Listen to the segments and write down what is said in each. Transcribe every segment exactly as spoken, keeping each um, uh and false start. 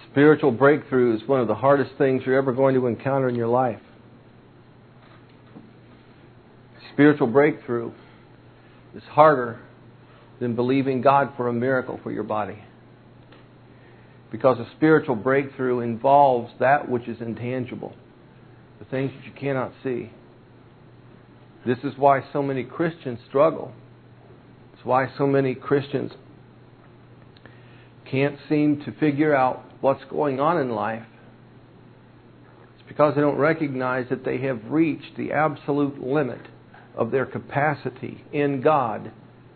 Spiritual breakthrough is one of the hardest things you're ever going to encounter in your life. Spiritual breakthrough is harder than believing God for a miracle for your body. Because a spiritual breakthrough involves that which is intangible, the things that you cannot see. This is why so many Christians struggle. It's why so many Christians can't seem to figure out what's going on in life. It's because they don't recognize that they have reached the absolute limit of their capacity in God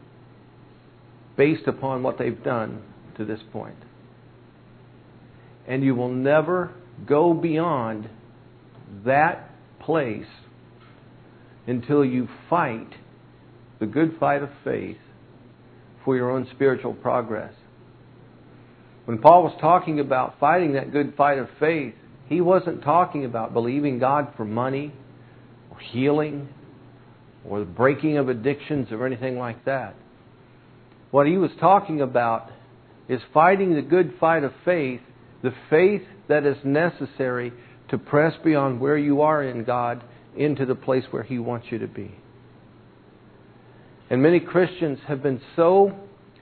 based upon what they've done to this point. And you will never go beyond that place until you fight the good fight of faith for your own spiritual progress. When Paul was talking about fighting that good fight of faith, he wasn't talking about believing God for money or healing or the breaking of addictions or anything like that. What he was talking about is fighting the good fight of faith, the faith that is necessary to press beyond where you are in God into the place where He wants you to be. And many Christians have been so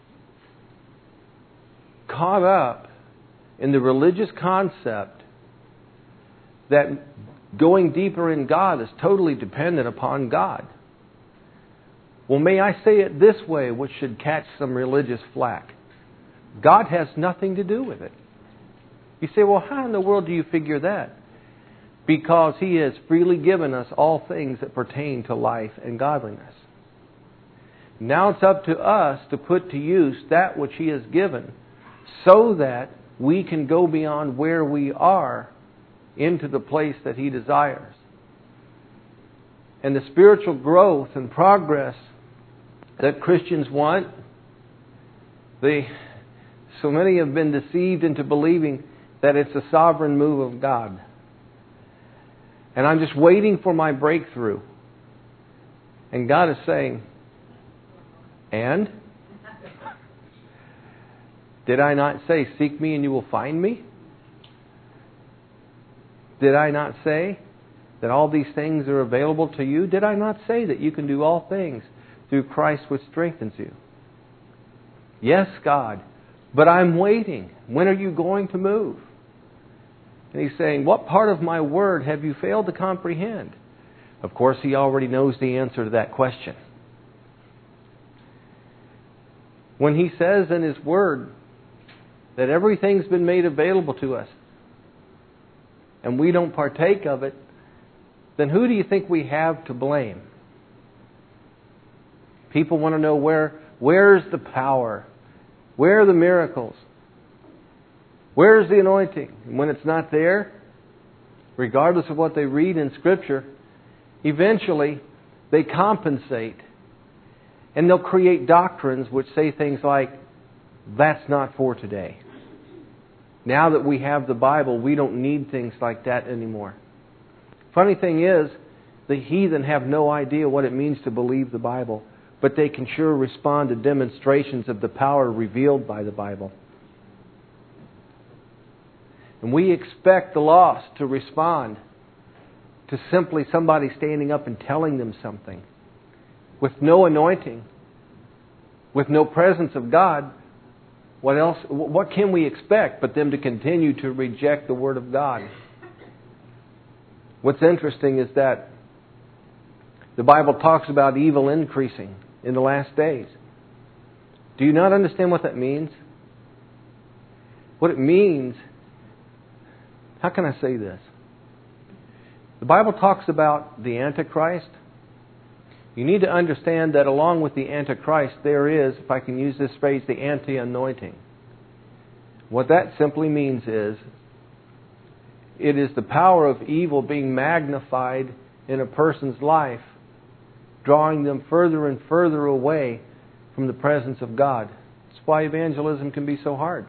caught up in the religious concept that going deeper in God is totally dependent upon God. Well, may I say it this way, which should catch some religious flack. God has nothing to do with it. You say, well, how in the world do you figure that? Because He has freely given us all things that pertain to life and godliness. Now it's up to us to put to use that which He has given so that we can go beyond where we are into the place that He desires. And the spiritual growth and progress that Christians want, they, so many have been deceived into believing that it's a sovereign move of God. And I'm just waiting for my breakthrough. And God is saying, and? Did I not say, seek me and you will find me? Did I not say that all these things are available to you? Did I not say that you can do all things through Christ which strengthens you? Yes, God, but I'm waiting. When are you going to move? And He's saying, what part of my word have you failed to comprehend? Of course, He already knows the answer to that question. When He says in His word that everything's been made available to us and we don't partake of it, then who do you think we have to blame? People want to know where, where's the power? Where are the miracles? Where's the anointing? And when it's not there, regardless of what they read in Scripture, eventually they compensate. And they'll create doctrines which say things like, that's not for today. Now that we have the Bible, we don't need things like that anymore. Funny thing is, the heathen have no idea what it means to believe the Bible, but they can sure respond to demonstrations of the power revealed by the Bible. And we expect the lost to respond to simply somebody standing up and telling them something. With no anointing, with no presence of God, what else? What can we expect but them to continue to reject the Word of God? What's interesting is that the Bible talks about evil increasing in the last days. Do you not understand what that means? What it means, how can I say this? The Bible talks about the Antichrist. You need to understand that along with the Antichrist, there is, if I can use this phrase, the anti-anointing. What that simply means is, it is the power of evil being magnified in a person's life, drawing them further and further away from the presence of God. That's why evangelism can be so hard.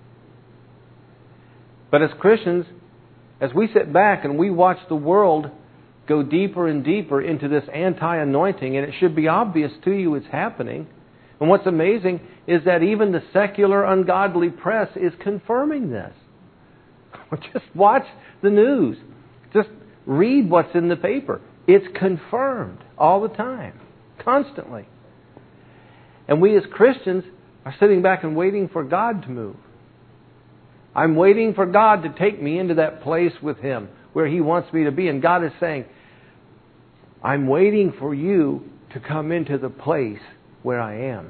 But as Christians, as we sit back and we watch the world go deeper and deeper into this anti-anointing, and it should be obvious to you it's happening. And what's amazing is that even the secular, ungodly press is confirming this. Just watch the news. Just read what's in the paper. It's confirmed all the time, constantly. And we as Christians are sitting back and waiting for God to move. I'm waiting for God to take me into that place with Him where He wants me to be. And God is saying, I'm waiting for you to come into the place where I am.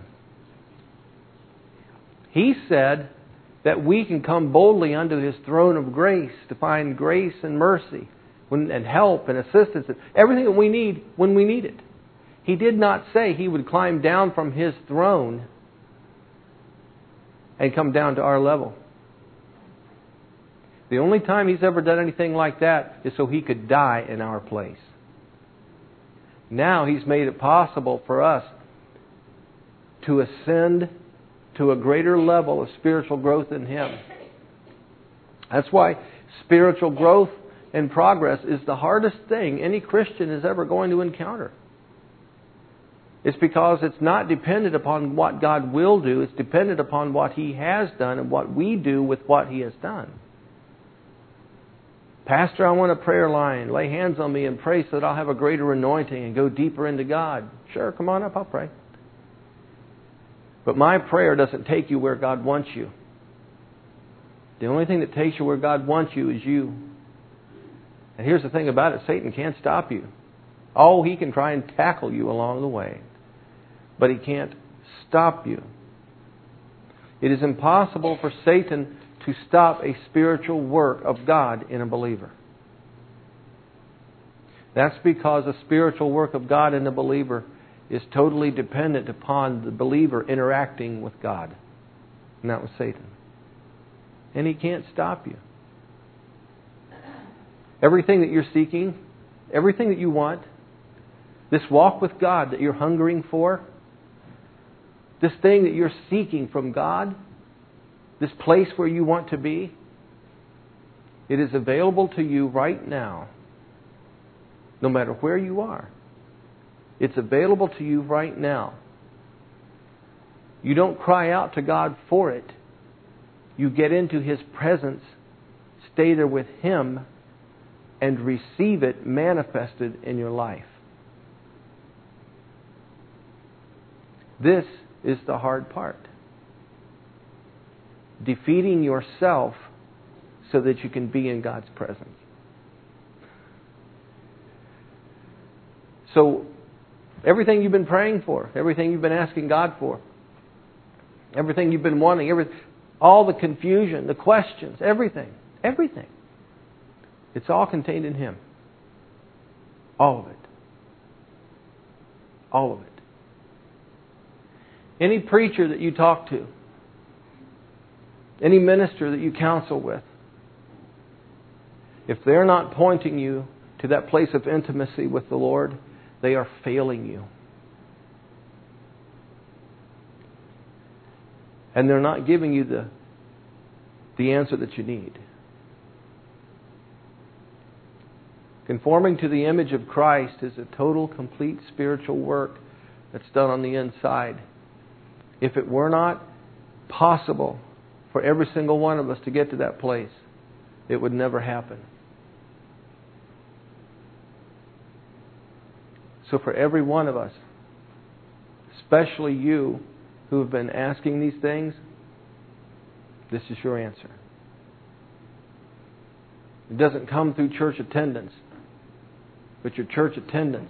He said that we can come boldly unto His throne of grace to find grace and mercy and help and assistance, everything that we need when we need it. He did not say He would climb down from His throne and come down to our level. The only time He's ever done anything like that is so He could die in our place. Now He's made it possible for us to ascend to a greater level of spiritual growth in Him. That's why spiritual growth and progress is the hardest thing any Christian is ever going to encounter. It's because it's not dependent upon what God will do. It's dependent upon what He has done and what we do with what He has done. Pastor, I want a prayer line. Lay hands on me and pray so that I'll have a greater anointing and go deeper into God. Sure, come on up, I'll pray. But my prayer doesn't take you where God wants you. The only thing that takes you where God wants you is you. And here's the thing about it, Satan can't stop you. Oh, he can try and tackle you along the way. But he can't stop you. It is impossible for Satan to stop a spiritual work of God in a believer. That's because a spiritual work of God in a believer is totally dependent upon the believer interacting with God, not with Satan. And he can't stop you. Everything that you're seeking, everything that you want, this walk with God that you're hungering for, this thing that you're seeking from God, this place where you want to be, it is available to you right now, no matter where you are. It's available to you right now. You don't cry out to God for it. You get into His presence, stay there with Him, and receive it manifested in your life. This is the hard part. Defeating yourself so that you can be in God's presence. So, everything you've been praying for, everything you've been asking God for, everything you've been wanting, every, all the confusion, the questions, everything, everything, it's all contained in Him. All of it. All of it. Any preacher that you talk to, any minister that you counsel with, if they're not pointing you to that place of intimacy with the Lord, they are failing you. And they're not giving you the, the answer that you need. Conforming to the image of Christ is a total, complete spiritual work that's done on the inside. If it were not possible for every single one of us to get to that place, it would never happen. So for every one of us, especially you who have been asking these things, this is your answer. It doesn't come through church attendance, but your church attendance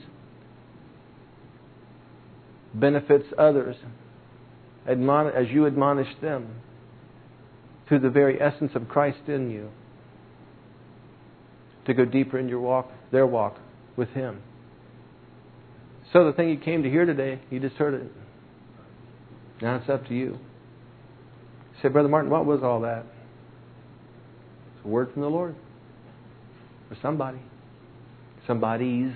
benefits others as you admonish them through the very essence of Christ in you to go deeper in your walk, their walk with Him. So the thing you came to hear today, you just heard it. Now it's up to you. You say, Brother Martin, what was all that? It's a word from the Lord. For somebody. Somebody's.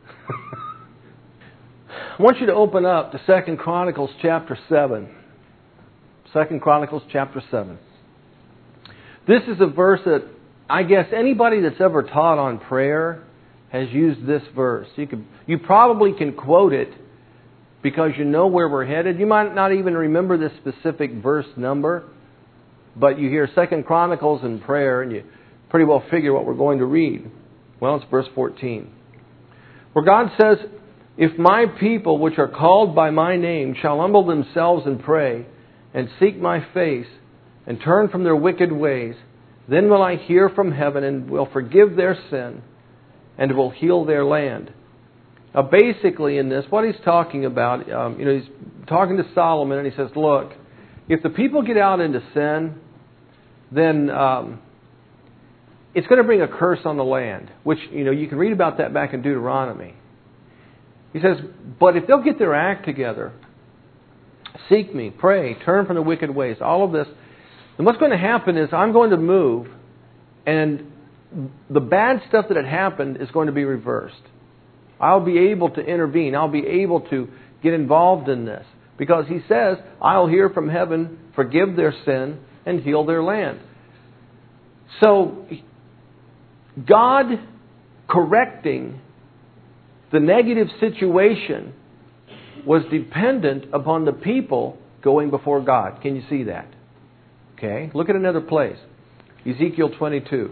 I want you to open up to Second Chronicles chapter seven. Second Chronicles chapter seven. This is a verse that I guess anybody that's ever taught on prayer has used this verse. You could, you probably can quote it because you know where we're headed. You might not even remember this specific verse number, but you hear Second Chronicles and prayer, and you pretty well figure what we're going to read. Well, it's verse fourteen. Where God says, "If my people, which are called by my name, shall humble themselves and pray, and seek my face, and turn from their wicked ways, then will I hear from heaven and will forgive their sin, and will heal their land." Now, basically in this, what he's talking about, um, you know, he's talking to Solomon, and he says, look, if the people get out into sin, then um, it's going to bring a curse on the land, which, you know, you can read about that back in Deuteronomy. He says, but if they'll get their act together, seek me, pray, turn from the wicked ways, all of this, then what's going to happen is I'm going to move, and the bad stuff that had happened is going to be reversed. I'll be able to intervene. I'll be able to get involved in this. Because he says, I'll hear from heaven, forgive their sin, and heal their land. So, God correcting the negative situation was dependent upon the people going before God. Can you see that? Okay, look at another place. Ezekiel twenty-two.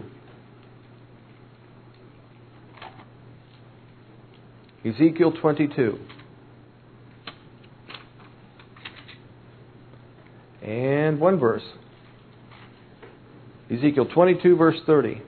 Ezekiel twenty-two. And one verse. Ezekiel twenty-two, verse thirty.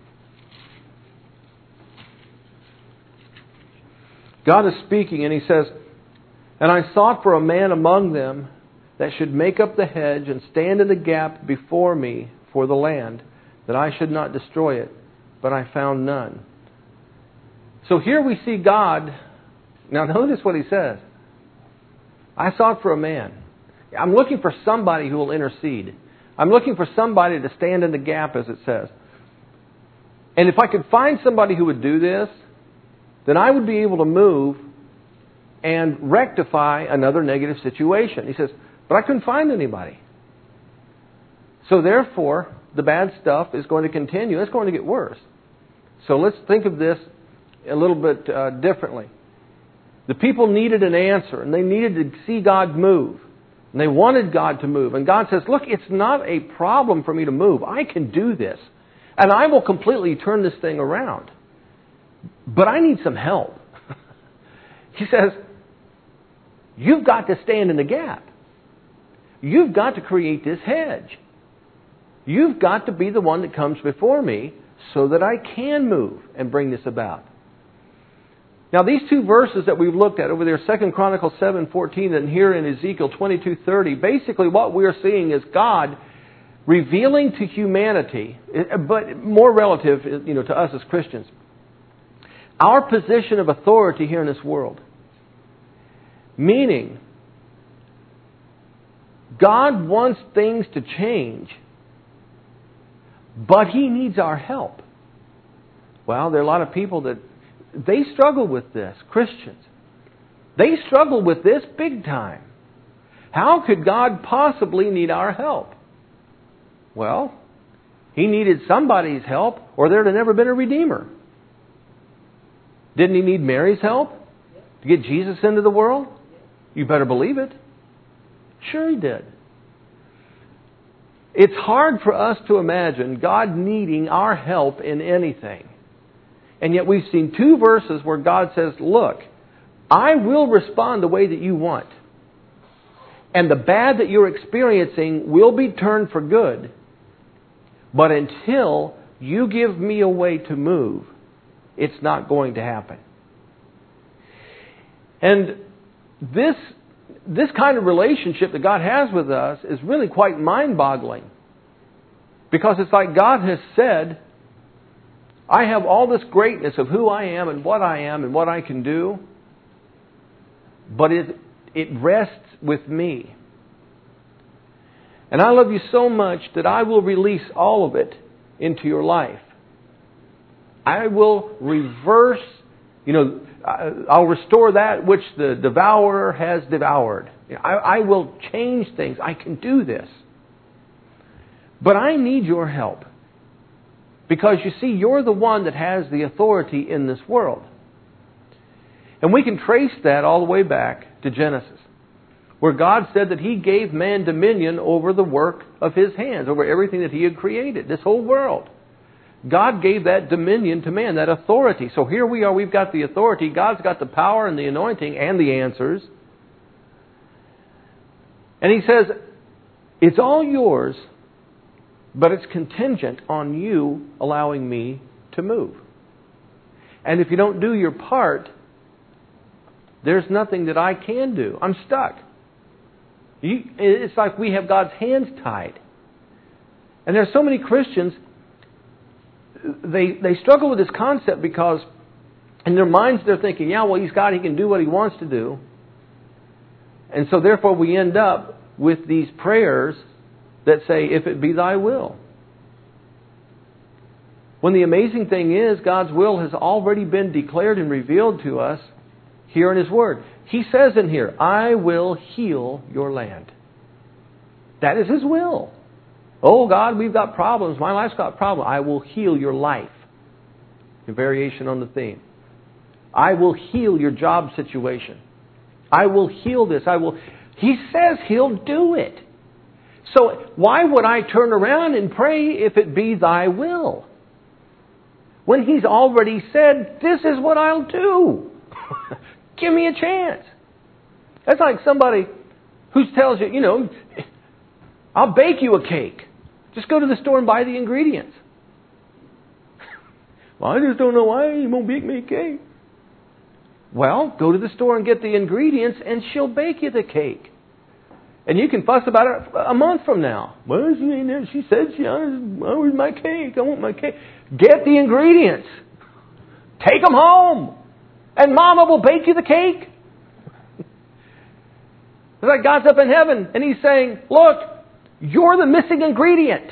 God is speaking, and He says, "And I sought for a man among them that should make up the hedge and stand in the gap before me for the land, that I should not destroy it, but I found none." So here we see God. Now notice what He says. I sought for a man. I'm looking for somebody who will intercede. I'm looking for somebody to stand in the gap, as it says. And if I could find somebody who would do this, then I would be able to move and rectify another negative situation. He says, but I couldn't find anybody. So therefore, the bad stuff is going to continue. It's going to get worse. So let's think of this a little bit uh, differently. The people needed an answer, and they needed to see God move. And they wanted God to move. And God says, look, it's not a problem for me to move. I can do this. And I will completely turn this thing around. But I need some help. He says, you've got to stand in the gap. You've got to create this hedge. You've got to be the one that comes before me so that I can move and bring this about. Now, these two verses that we've looked at over there, Second Chronicles seven fourteen and here in Ezekiel twenty-two thirty, basically what we're seeing is God revealing to humanity, but more relative, you know, to us as Christians, our position of authority here in this world. Meaning, God wants things to change, but He needs our help. Well, there are a lot of people that they struggle with this, Christians. They struggle with this big time. How could God possibly need our help? Well, He needed somebody's help, or there'd have never been a Redeemer. Didn't He need Mary's help to get Jesus into the world? You better believe it. Sure He did. It's hard for us to imagine God needing our help in anything. And yet we've seen two verses where God says, look, I will respond the way that you want. And the bad that you're experiencing will be turned for good. But until you give me a way to move, it's not going to happen. And this, this kind of relationship that God has with us is really quite mind-boggling. Because it's like God has said, I have all this greatness of who I am and what I am and what I can do, but it, it rests with me. And I love you so much that I will release all of it into your life. I will reverse, you know, I'll restore that which the devourer has devoured. I, I will change things. I can do this. But I need your help. Because you see, you're the one that has the authority in this world. And we can trace that all the way back to Genesis, where God said that He gave man dominion over the work of His hands, over everything that He had created, this whole world. God gave that dominion to man, that authority. So here we are, we've got the authority. God's got the power and the anointing and the answers. And He says, it's all yours, but it's contingent on you allowing me to move. And if you don't do your part, there's nothing that I can do. I'm stuck. You, it's like we have God's hands tied. And there's so many Christians, they they struggle with this concept because in their minds they're thinking, yeah, well, He's God, He can do what He wants to do. And so therefore we end up with these prayers that say, if it be Thy will. When the amazing thing is, God's will has already been declared and revealed to us here in His Word. He says in here, I will heal your land. That is His will. Oh God, we've got problems. My life's got problems. I will heal your life. A variation on the theme. I will heal your job situation. I will heal this. I will. He says He'll do it. So why would I turn around and pray if it be Thy will? When He's already said, this is what I'll do. Give me a chance. That's like somebody who tells you, you know, I'll bake you a cake. Just go to the store and buy the ingredients. Well, I just don't know why you won't bake me a cake. Well, go to the store and get the ingredients and she'll bake you the cake. And you can fuss about it a month from now. Well, she ain't there. She said, she, where's my cake? I want my cake. Get the ingredients. Take them home. And Mama will bake you the cake. It's like God's up in heaven and He's saying, look, you're the missing ingredient.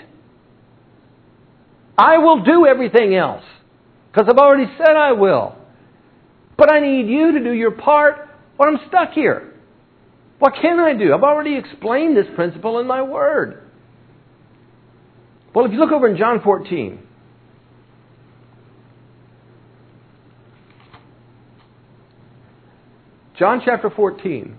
I will do everything else. Because I've already said I will. But I need you to do your part or I'm stuck here. What can I do? I've already explained this principle in my Word. Well, if you look over in John fourteen. John chapter fourteen.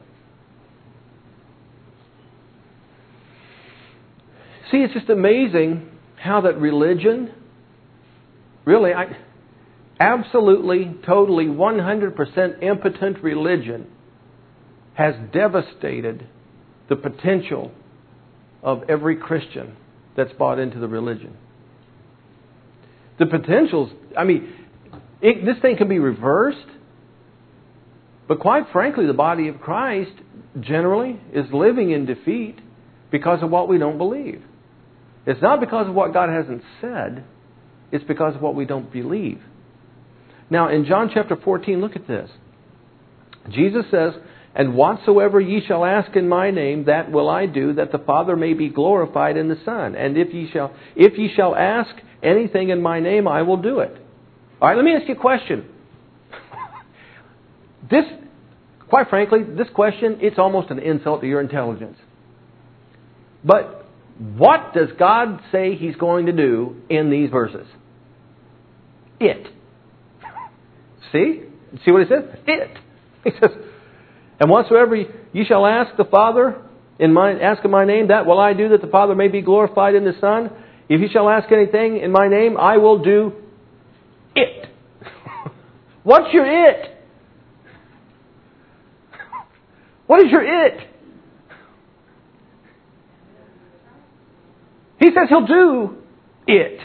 See, it's just amazing how that religion, really, I, absolutely, totally, one hundred percent impotent religion has devastated the potential of every Christian that's bought into the religion. The potentials, I mean, it, this thing can be reversed, but quite frankly, the body of Christ generally is living in defeat because of what we don't believe. It's not because of what God hasn't said, it's because of what we don't believe. Now, in John chapter fourteen, look at this. Jesus says, and whatsoever ye shall ask in my name, that will I do, that the Father may be glorified in the Son. And if ye shall, if ye shall ask anything in my name, I will do it. All right, let me ask you a question. This, quite frankly, this question, it's almost an insult to your intelligence. But what does God say He's going to do in these verses? It. See? See what He says? It. He says, and whatsoever ye shall ask the Father in my ask in my name, that will I do, that the Father may be glorified in the Son. If ye shall ask anything in my name, I will do it. What's your it? What is your it? He says He'll do it.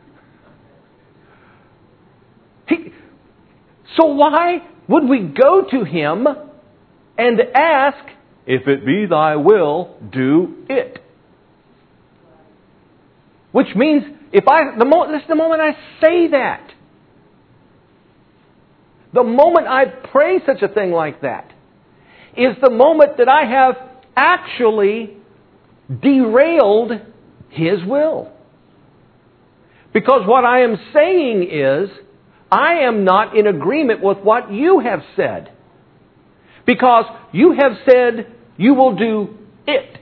He, so why would we go to Him and ask, if it be Thy will, do it? Which means, if I, the moment, this is the moment I say that. The moment I pray such a thing like that is the moment that I have actually derailed His will. Because what I am saying is, I am not in agreement with what you have said. Because you have said you will do it.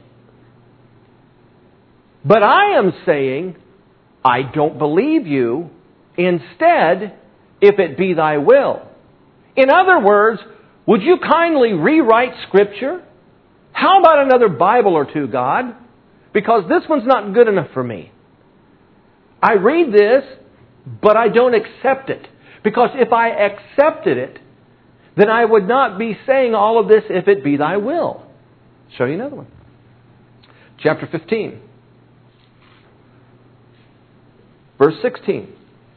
But I am saying, I don't believe you. Instead, if it be Thy will. In other words, would you kindly rewrite Scripture? How about another Bible or two, God? Because this one's not good enough for me. I read this, but I don't accept it. Because if I accepted it, then I would not be saying all of this, if it be thy will. Show you another one. Chapter fifteen. Verse sixteen.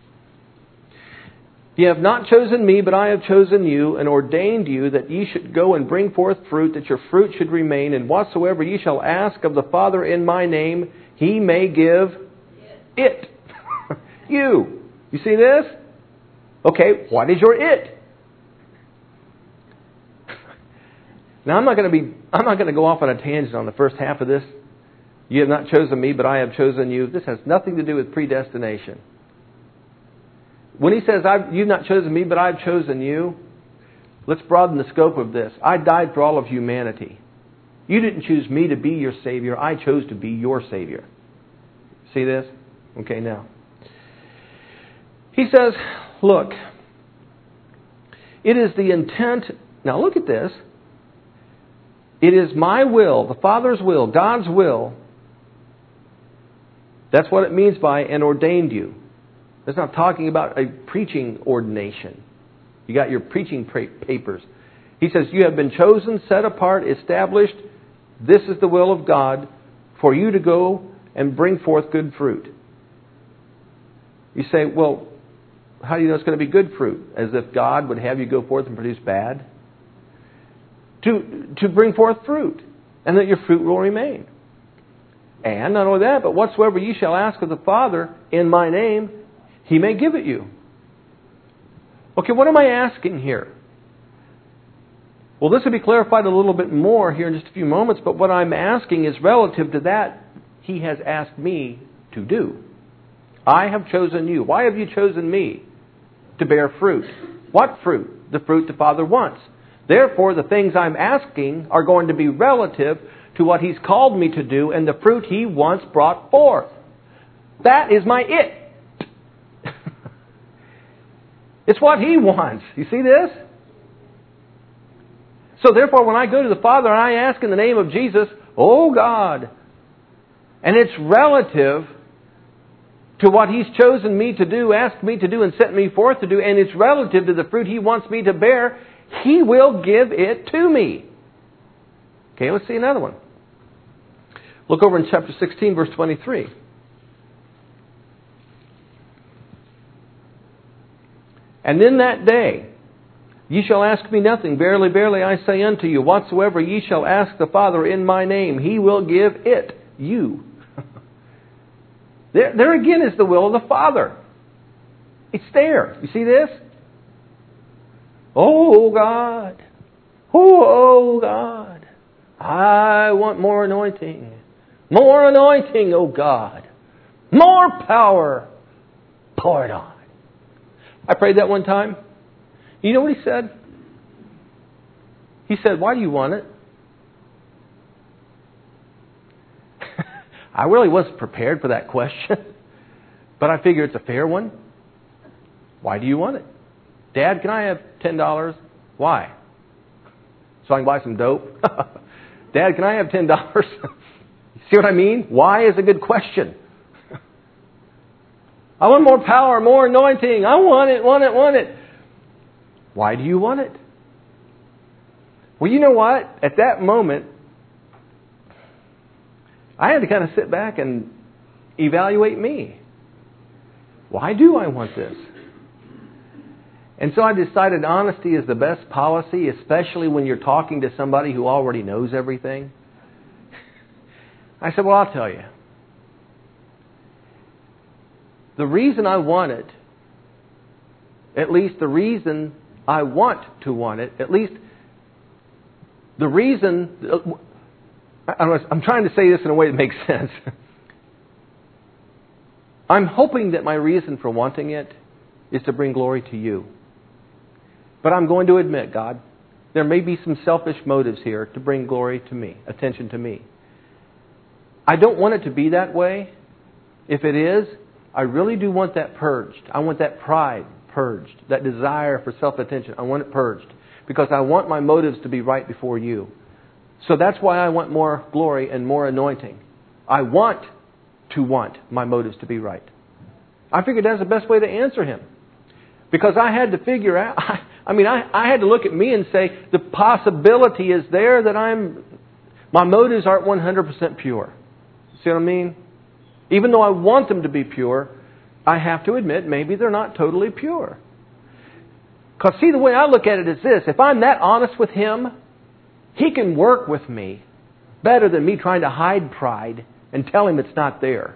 Ye have not chosen me, but I have chosen you, and ordained you that ye should go and bring forth fruit, that your fruit should remain. And whatsoever ye shall ask of the Father in my name, He may give it. You. You see this? Okay, what is your it? Now I'm not going to be I'm not going to go off on a tangent on the first half of this. You have not chosen me, but I have chosen you. This has nothing to do with predestination. When he says, I've, you've not chosen me, but I've chosen you, let's broaden the scope of this. I died for all of humanity. You didn't choose me to be your Savior. I chose to be your Savior. See this? Okay, now. He says, look, it is the intent. Now look at this. It is my will, the Father's will, God's will. That's what it means by and ordained you. It's not talking about a preaching ordination. You got your preaching papers. He says, you have been chosen, set apart, established. This is the will of God for you to go and bring forth good fruit. You say, well, how do you know it's going to be good fruit? As if God would have you go forth and produce bad? To, to bring forth fruit, and that your fruit will remain. And not only that, but whatsoever ye shall ask of the Father in my name, He may give it you. Okay, what am I asking here? Well, this will be clarified a little bit more here in just a few moments, but what I'm asking is relative to that He has asked me to do. I have chosen you. Why have you chosen me? To bear fruit. What fruit? The fruit the Father wants. Therefore, the things I'm asking are going to be relative to what He's called me to do and the fruit He wants brought forth. That is my it. It's what He wants. You see this? So therefore, when I go to the Father and I ask in the name of Jesus, oh God, and it's relative to what He's chosen me to do, asked me to do, and sent me forth to do, and it's relative to the fruit He wants me to bear, He will give it to me. Okay, let's see another one. Look over in chapter sixteen, verse twenty-three. And in that day ye shall ask me nothing. Verily, verily, I say unto you, whatsoever ye shall ask the Father in my name, He will give it you. There, there again is the will of the Father. It's there. You see this? Oh God. Oh, oh God. I want more anointing. More anointing, oh God. More power. Pour it on. I prayed that one time. You know what he said? He said, why do you want it? I really wasn't prepared for that question. But I figure it's a fair one. Why do you want it? Dad, can I have ten dollars? Why? So I can buy some dope? Dad, can I have ten dollars? See what I mean? Why is a good question. I want more power, more anointing. I want it, want it, want it. Why do you want it? Well, you know what? At that moment, I had to kind of sit back and evaluate me. Why do I want this? And so I decided honesty is the best policy, especially when you're talking to somebody who already knows everything. I said, well, I'll tell you. The reason I want it, at least the reason I want to want it, at least the reason, I'm trying to say this in a way that makes sense. I'm hoping that my reason for wanting it is to bring glory to you. But I'm going to admit, God, there may be some selfish motives here to bring glory to me, attention to me. I don't want it to be that way. If it is, I really do want that purged. I want that pride purged, that desire for self-attention. I want it purged because I want my motives to be right before you. So that's why I want more glory and more anointing. I want to want my motives to be right. I figured that's the best way to answer him. Because I had to figure out, I, I mean, I, I had to look at me and say, the possibility is there that I'm, my motives aren't one hundred percent pure. See what I mean? Even though I want them to be pure, I have to admit maybe they're not totally pure. Because see, the way I look at it is this. If I'm that honest with Him, He can work with me better than me trying to hide pride and tell Him it's not there.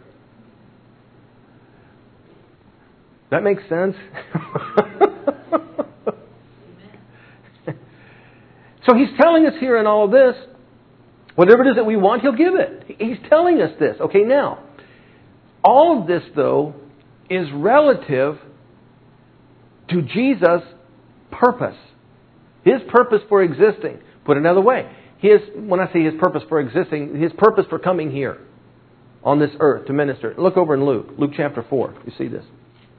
That makes sense? So He's telling us here in all of this, whatever it is that we want, He'll give it. He's telling us this. Okay, now, all of this, though, is relative to Jesus' purpose. His purpose for existing. Put another way, His, when I say His purpose for existing, His purpose for coming here on this earth to minister. Look over in Luke, Luke chapter four. You see this.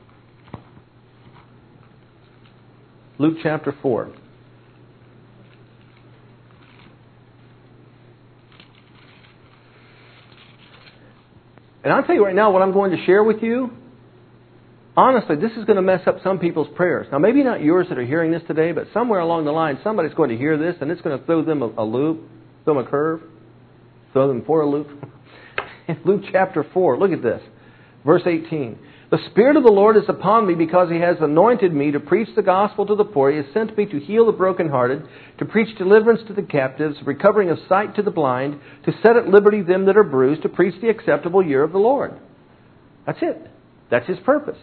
Luke chapter four. And I'll tell you right now what I'm going to share with you. Honestly, this is going to mess up some people's prayers. Now, maybe not yours that are hearing this today, but somewhere along the line, somebody's going to hear this, and it's going to throw them a, a loop, throw them a curve, throw them for a loop. Luke chapter four, look at this. Verse eighteen. The Spirit of the Lord is upon me because He has anointed me to preach the gospel to the poor. He has sent me to heal the brokenhearted, to preach deliverance to the captives, recovering of sight to the blind, to set at liberty them that are bruised, to preach the acceptable year of the Lord. That's it. That's His purpose.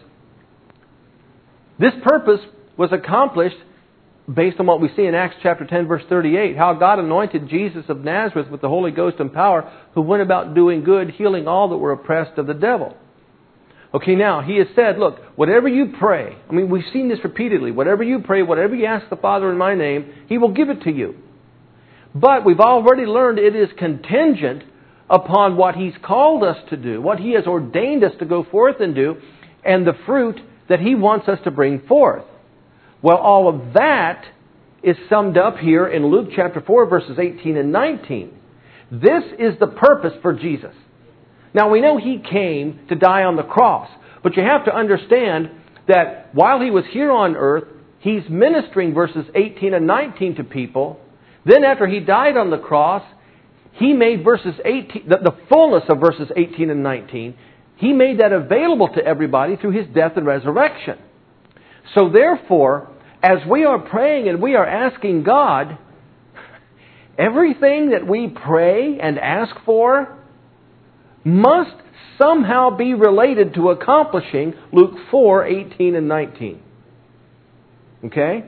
This purpose was accomplished based on what we see in Acts chapter ten, verse thirty-eight, how God anointed Jesus of Nazareth with the Holy Ghost and power, who went about doing good, healing all that were oppressed of the devil. Okay, now, He has said, look, whatever you pray, I mean, we've seen this repeatedly, whatever you pray, whatever you ask the Father in my name, He will give it to you. But we've already learned it is contingent upon what He's called us to do, what He has ordained us to go forth and do, and the fruit that He wants us to bring forth. Well, all of that is summed up here in Luke chapter four, verses eighteen and nineteen. This is the purpose for Jesus. Now, we know He came to die on the cross, but you have to understand that while He was here on earth, He's ministering verses eighteen and nineteen to people. Then after He died on the cross, He made verses eighteen, the, the fullness of verses eighteen and nineteen, He made that available to everybody through His death and resurrection. So therefore, as we are praying and we are asking God, everything that we pray and ask for must somehow be related to accomplishing Luke four, eighteen and nineteen. Okay?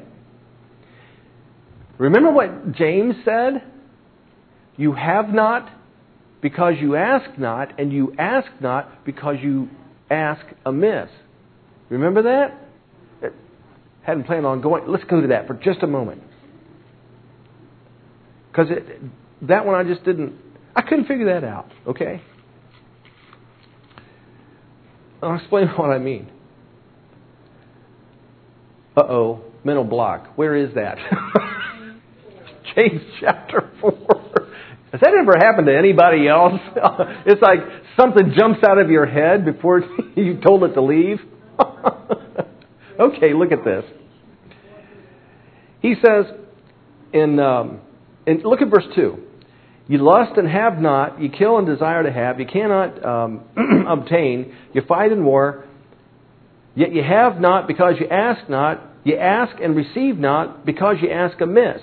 Remember what James said? You have not because you ask not, and you ask not because you ask amiss. Remember that? Hadn't planned on going. Let's go to that for just a moment. Because that one I just didn't, I couldn't figure that out. Okay? I'll explain what I mean. Uh-oh, mental block. Where is that? James chapter four. Has that ever happened to anybody else? It's like something jumps out of your head before you told it to leave. Okay, look at this. He says, in, um, in look at verse two. You lust and have not, you kill and desire to have, you cannot um, obtain, you fight in war, yet you have not because you ask not, you ask and receive not because you ask amiss.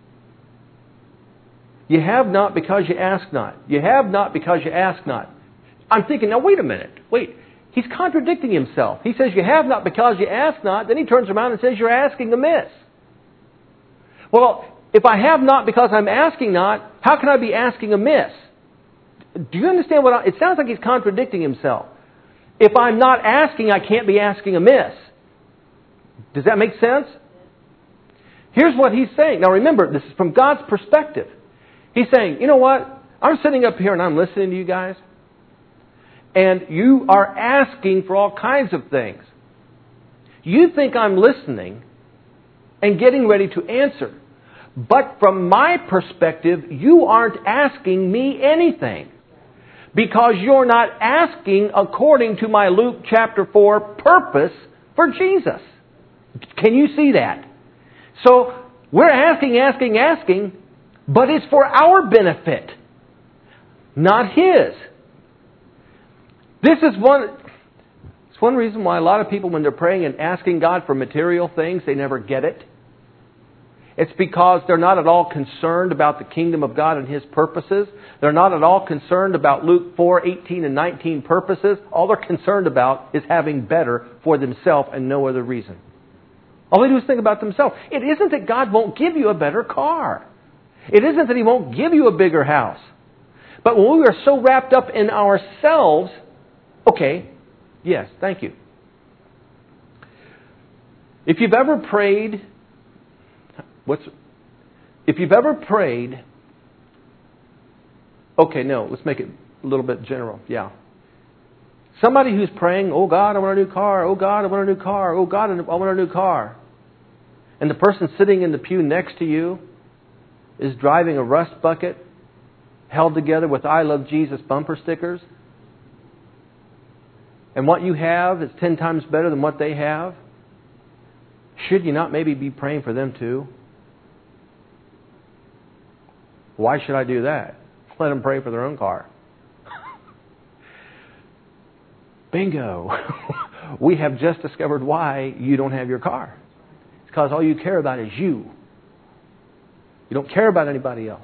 You have not because you ask not. You have not because you ask not. I'm thinking, now wait a minute, wait. He's contradicting himself. He says you have not because you ask not, then he turns around and says you're asking amiss. Well, if I have not because I'm asking not, how can I be asking amiss? Do you understand what I... It sounds like he's contradicting himself. If I'm not asking, I can't be asking amiss. Does that make sense? Here's what he's saying. Now remember, this is from God's perspective. He's saying, you know what? I'm sitting up here and I'm listening to you guys. And you are asking for all kinds of things. You think I'm listening and getting ready to answer. But from my perspective, you aren't asking me anything. because you're not asking according to my Luke chapter four purpose for Jesus. Can you see that? So we're asking, asking, asking, but it's for our benefit, not His. This is one, it's one reason why a lot of people, when they're praying and asking God for material things, they never get it. It's because they're not at all concerned about the kingdom of God and His purposes. They're not at all concerned about Luke four, eighteen and nineteen purposes. All they're concerned about is having better for themselves and no other reason. All they do is think about themselves. It isn't that God won't give you a better car. It isn't that He won't give you a bigger house. But when we are so wrapped up in ourselves, okay, yes, thank you. If you've ever prayed... What's, if you've ever prayed, okay, no, let's make it a little bit general. Yeah. Somebody who's praying, oh God, I want a new car. Oh God, I want a new car. Oh God, I want a new car. And the person sitting in the pew next to you is driving a rust bucket held together with I Love Jesus bumper stickers. And what you have is ten times better than what they have. Should you not maybe be praying for them too? Why should I do that? Let them pray for their own car. Bingo. We have just discovered why you don't have your car. It's because all you care about is you. You don't care about anybody else.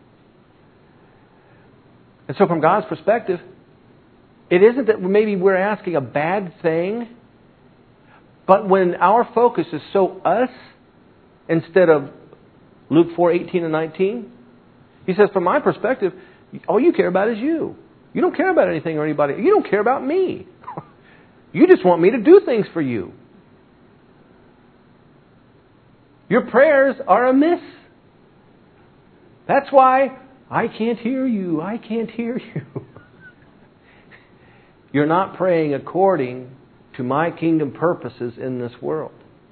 And so from God's perspective, it isn't that maybe we're asking a bad thing, but when our focus is so us instead of Luke four, eighteen and nineteen, He says, from my perspective, all you care about is you. You don't care about anything or anybody. You don't care about me. You just want me to do things for you. Your prayers are amiss. That's why I can't hear you. I can't hear you. You're not praying according to my kingdom purposes in this world.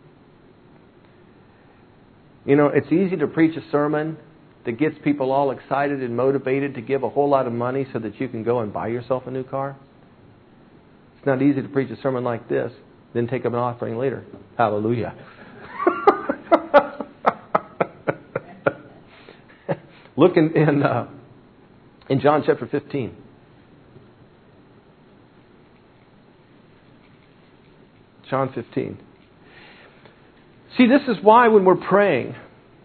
You know, it's easy to preach a sermon that gets people all excited and motivated to give a whole lot of money so that you can go and buy yourself a new car. It's not easy to preach a sermon like this, then take up an offering later. Hallelujah. Look in in, uh, in John chapter fifteen. John fifteen. See, this is why when we're praying,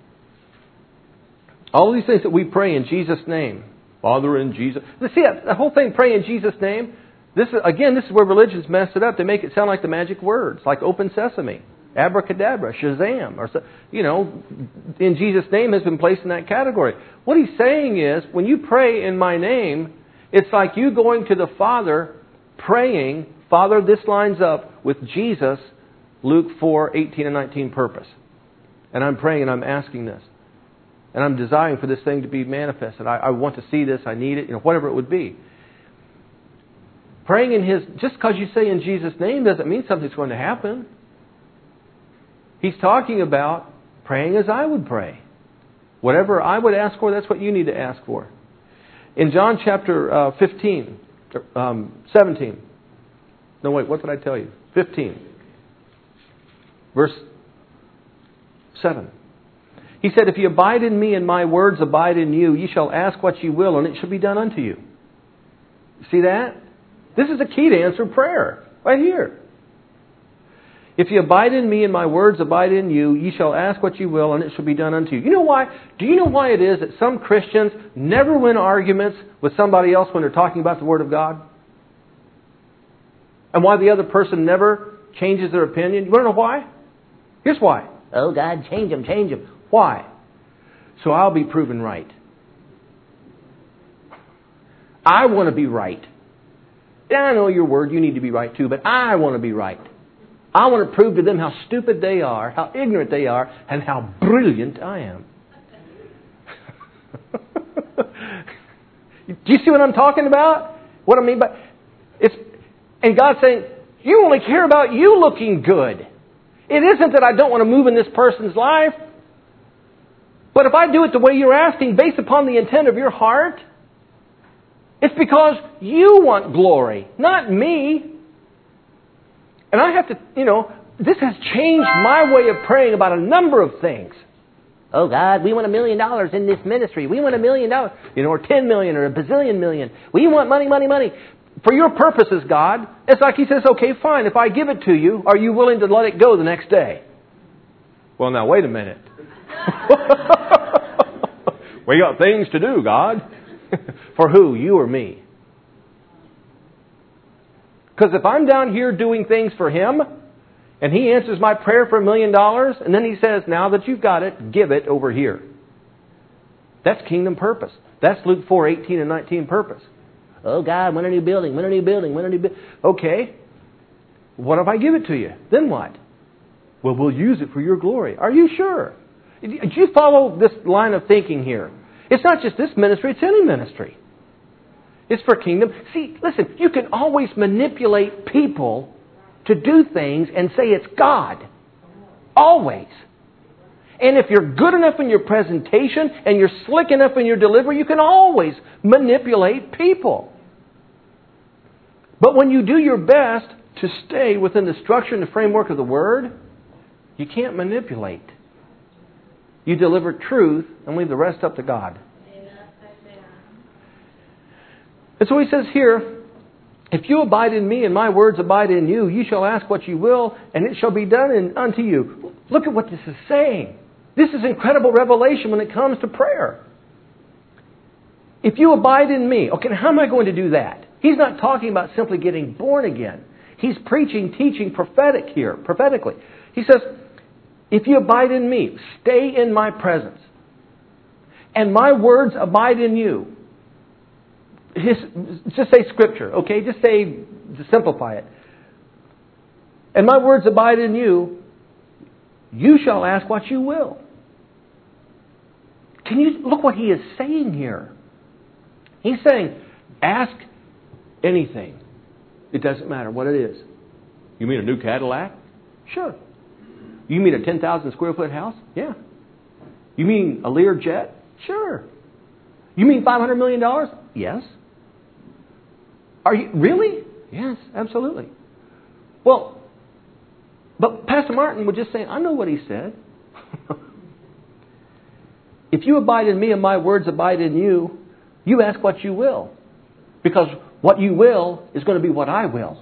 all these things that we pray in Jesus' name, Father in Jesus. See, the whole thing, pray in Jesus' name. This is, again, this is where religions mess it up. They make it sound like the magic words, like open sesame, abracadabra, Shazam, or you know, in Jesus' name has been placed in that category. What he's saying is, when you pray in my name, it's like you going to the Father, praying, Father, this lines up with Jesus, Luke four, eighteen and nineteen purpose. And I'm praying and I'm asking this. And I'm desiring for this thing to be manifested. I, I want to see this. I need it. You know, whatever it would be. Praying in His... Just because you say in Jesus' name doesn't mean something's going to happen. He's talking about praying as I would pray. Whatever I would ask for, that's what you need to ask for. In John chapter uh, fifteen... Um, seventeen... No, wait, what did I tell you? fifteen. Verse seven. He said, if you abide in me and my words abide in you, ye shall ask what ye will, and it shall be done unto you. See that? This is a key to answer prayer. Right here. If you abide in me and my words abide in you, ye shall ask what ye will, and it shall be done unto you. You know why? Do you know why it is that some Christians never win arguments with somebody else when they're talking about the Word of God? And why the other person never changes their opinion? You want to know why? Here's why. Oh, God, change them, change them. Why? So I'll be proven right. I want to be right. Yeah, I know your word, you need to be right too, but I want to be right. I want to prove to them how stupid they are, how ignorant they are, and how brilliant I am. Do you see what I'm talking about? What I mean by... it's And God's saying, you only care about you looking good. It isn't that I don't want to move in this person's life. But if I do it the way you're asking, based upon the intent of your heart, It's because you want glory, not me. And I have to, you know, this has changed my way of praying about a number of things. Oh, God, we want a million dollars in this ministry. We want a million dollars, you know, or ten million or a bazillion million. We want money, money, money. For your purposes, God, it's like He says, okay, fine, if I give it to you, are you willing to let it go the next day? Well, now, wait a minute. We got things to do, God. For who? You or me? Because if I'm down here doing things for Him, and He answers my prayer for a million dollars, and then He says, now that you've got it, give it over here. That's kingdom purpose. That's Luke four, eighteen and nineteen purpose. Oh, God, when a new building, when a new building, when a new building. Okay. What if I give it to you? Then what? Well, we'll use it for your glory. Are you sure? Do you follow this line of thinking here? It's not just this ministry, it's any ministry. It's for kingdom. See, listen, you can always manipulate people to do things and say it's God. Always. And if you're good enough in your presentation and you're slick enough in your delivery, you can always manipulate people. But when you do your best to stay within the structure and the framework of the Word, you can't manipulate. You deliver truth and leave the rest up to God. And so He says here, if you abide in me and my words abide in you, you shall ask what you will, and it shall be done in, unto you. Look at what this is saying. This is incredible revelation when it comes to prayer. If you abide in me, okay, how am I going to do that? He's not talking about simply getting born again. He's preaching, teaching prophetic here, prophetically. He says, if you abide in me, stay in my presence, and my words abide in you. His, just say Scripture, okay? Just say, to simplify it. And my words abide in you, you shall ask what you will. Can you look what he is saying here? He's saying, ask anything. It doesn't matter what it is. You mean a new Cadillac? Sure. You mean a ten thousand square foot house? Yeah. You mean a Lear jet? Sure. You mean five hundred million dollars? Yes. Are you really? Yes, absolutely. Well, but Pastor Martin would just say, I know what he said. If you abide in me and my words abide in you, you ask what you will. Because what you will is going to be what I will.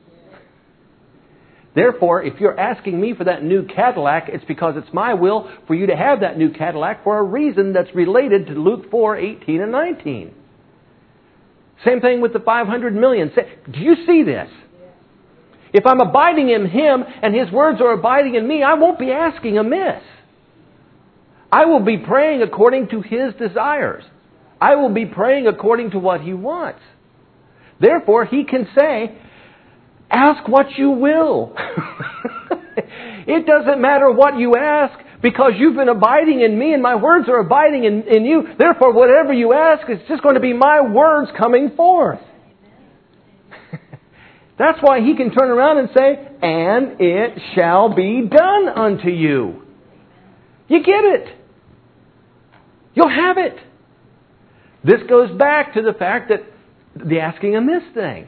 Therefore, if you're asking me for that new Cadillac, it's because it's my will for you to have that new Cadillac for a reason that's related to Luke four, eighteen and nineteen. Same thing with the five hundred million. Do you see this? If I'm abiding in Him and His words are abiding in me, I won't be asking amiss. I will be praying according to His desires. I will be praying according to what He wants. Therefore, He can say, ask what you will. It doesn't matter what you ask because you've been abiding in me and my words are abiding in, in you. Therefore, whatever you ask, it's just going to be my words coming forth. That's why He can turn around and say, and it shall be done unto you. You get it. You'll have it. This goes back to the fact that the asking amiss thing.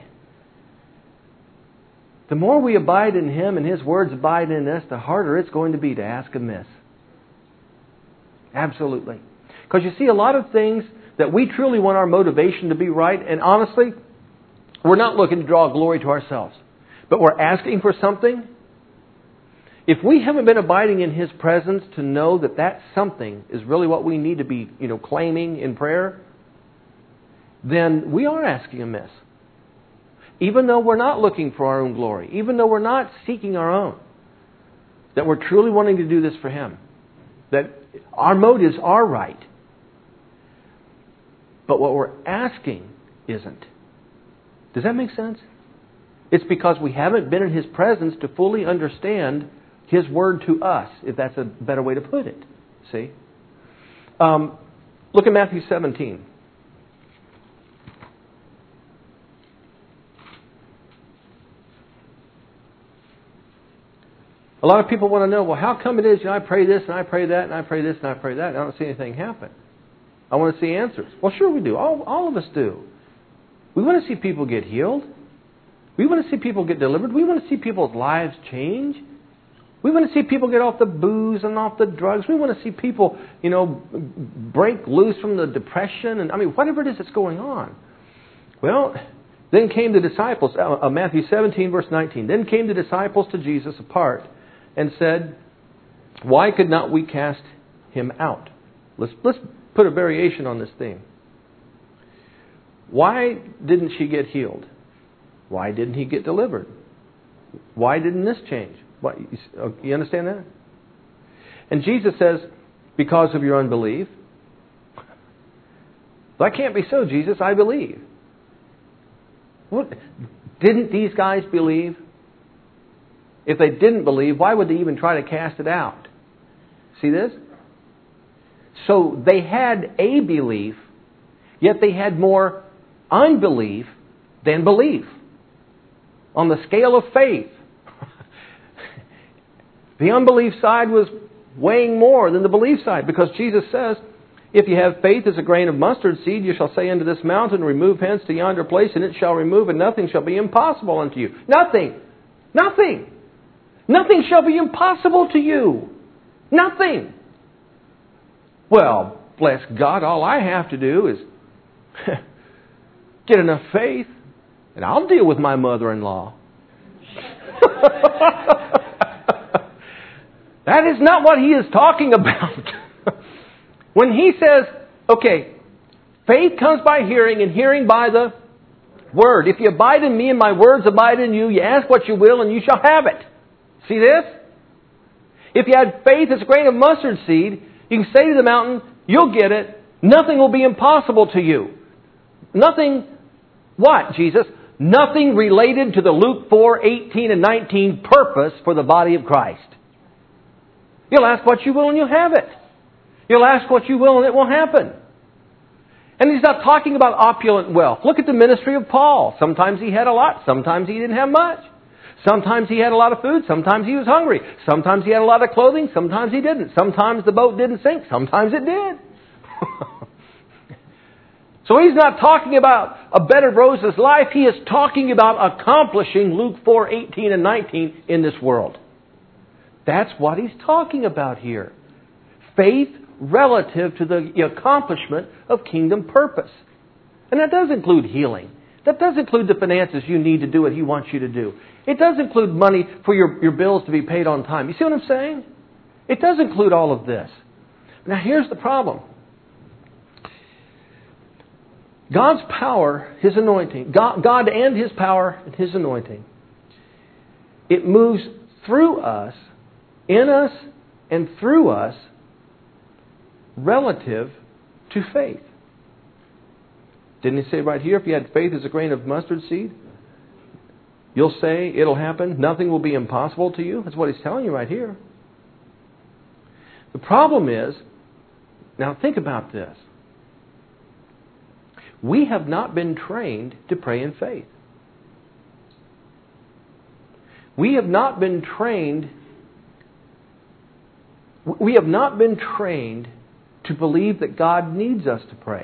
The more we abide in Him and His words abide in us, the harder it's going to be to ask amiss. Absolutely. Because you see, a lot of things that we truly want our motivation to be right, and honestly, we're not looking to draw glory to ourselves, but we're asking for something. If we haven't been abiding in His presence to know that that something is really what we need to be, you know, claiming in prayer, then we are asking amiss. Even though we're not looking for our own glory, even though we're not seeking our own, that we're truly wanting to do this for Him, that our motives are right. But what we're asking isn't. Does that make sense? It's because we haven't been in His presence to fully understand His word to us, if that's a better way to put it. See? Um, look at Matthew seventeen. A lot of people want to know, well, how come it is, you know, I pray this and I pray that and I pray this and I pray that and I don't see anything happen. I want to see answers. Well, sure we do. All, all of us do. We want to see people get healed. We want to see people get delivered. We want to see people's lives change. We want to see people get off the booze and off the drugs. We want to see people, you know, break loose from the depression. And I mean, whatever it is that's going on. Well, then came the disciples, uh, Matthew seventeen, verse nineteen. Then came the disciples to Jesus apart and said, why could not we cast him out? Let's, let's put a variation on this theme. Why didn't she get healed? Why didn't he get delivered? Why didn't this change? What, you understand that? And Jesus says, because of your unbelief. That can't be so, Jesus. I believe. What? Didn't these guys believe? If they didn't believe, why would they even try to cast it out? See this? So they had a belief, yet they had more unbelief than belief. On the scale of faith, the unbelief side was weighing more than the belief side, because Jesus says, if you have faith as a grain of mustard seed, you shall say unto this mountain, remove hence to yonder place, and it shall remove, and nothing shall be impossible unto you. Nothing. Nothing. Nothing shall be impossible to you. Nothing. Well, bless God, all I have to do is get enough faith, and I'll deal with my mother-in-law. That is not what he is talking about. When he says, okay, faith comes by hearing, and hearing by the Word. If you abide in me and my words abide in you, you ask what you will and you shall have it. See this? If you had faith as a grain of mustard seed, you can say to the mountain, you'll get it. Nothing will be impossible to you. Nothing, what, Jesus? Nothing related to the Luke four, eighteen and nineteen purpose for the body of Christ. You'll ask what you will and you'll have it. You'll ask what you will and it will happen. And he's not talking about opulent wealth. Look at the ministry of Paul. Sometimes he had a lot. Sometimes he didn't have much. Sometimes he had a lot of food. Sometimes he was hungry. Sometimes he had a lot of clothing. Sometimes he didn't. Sometimes the boat didn't sink. Sometimes it did. So he's not talking about a bed of roses life. He is talking about accomplishing Luke four, eighteen and nineteen in this world. That's what he's talking about here. Faith relative to the accomplishment of kingdom purpose. And that does include healing. That does include the finances you need to do what he wants you to do. It does include money for your, your bills to be paid on time. You see what I'm saying? It does include all of this. Now here's the problem. God's power, His anointing, God, God and His power and His anointing, it moves through us, in us, and through us relative to faith. Didn't He say right here, if you had faith as a grain of mustard seed, you'll say it'll happen, nothing will be impossible to you? That's what He's telling you right here. The problem is, now think about this. We have not been trained to pray in faith. We have not been trained we have not been trained to believe that God needs us to pray.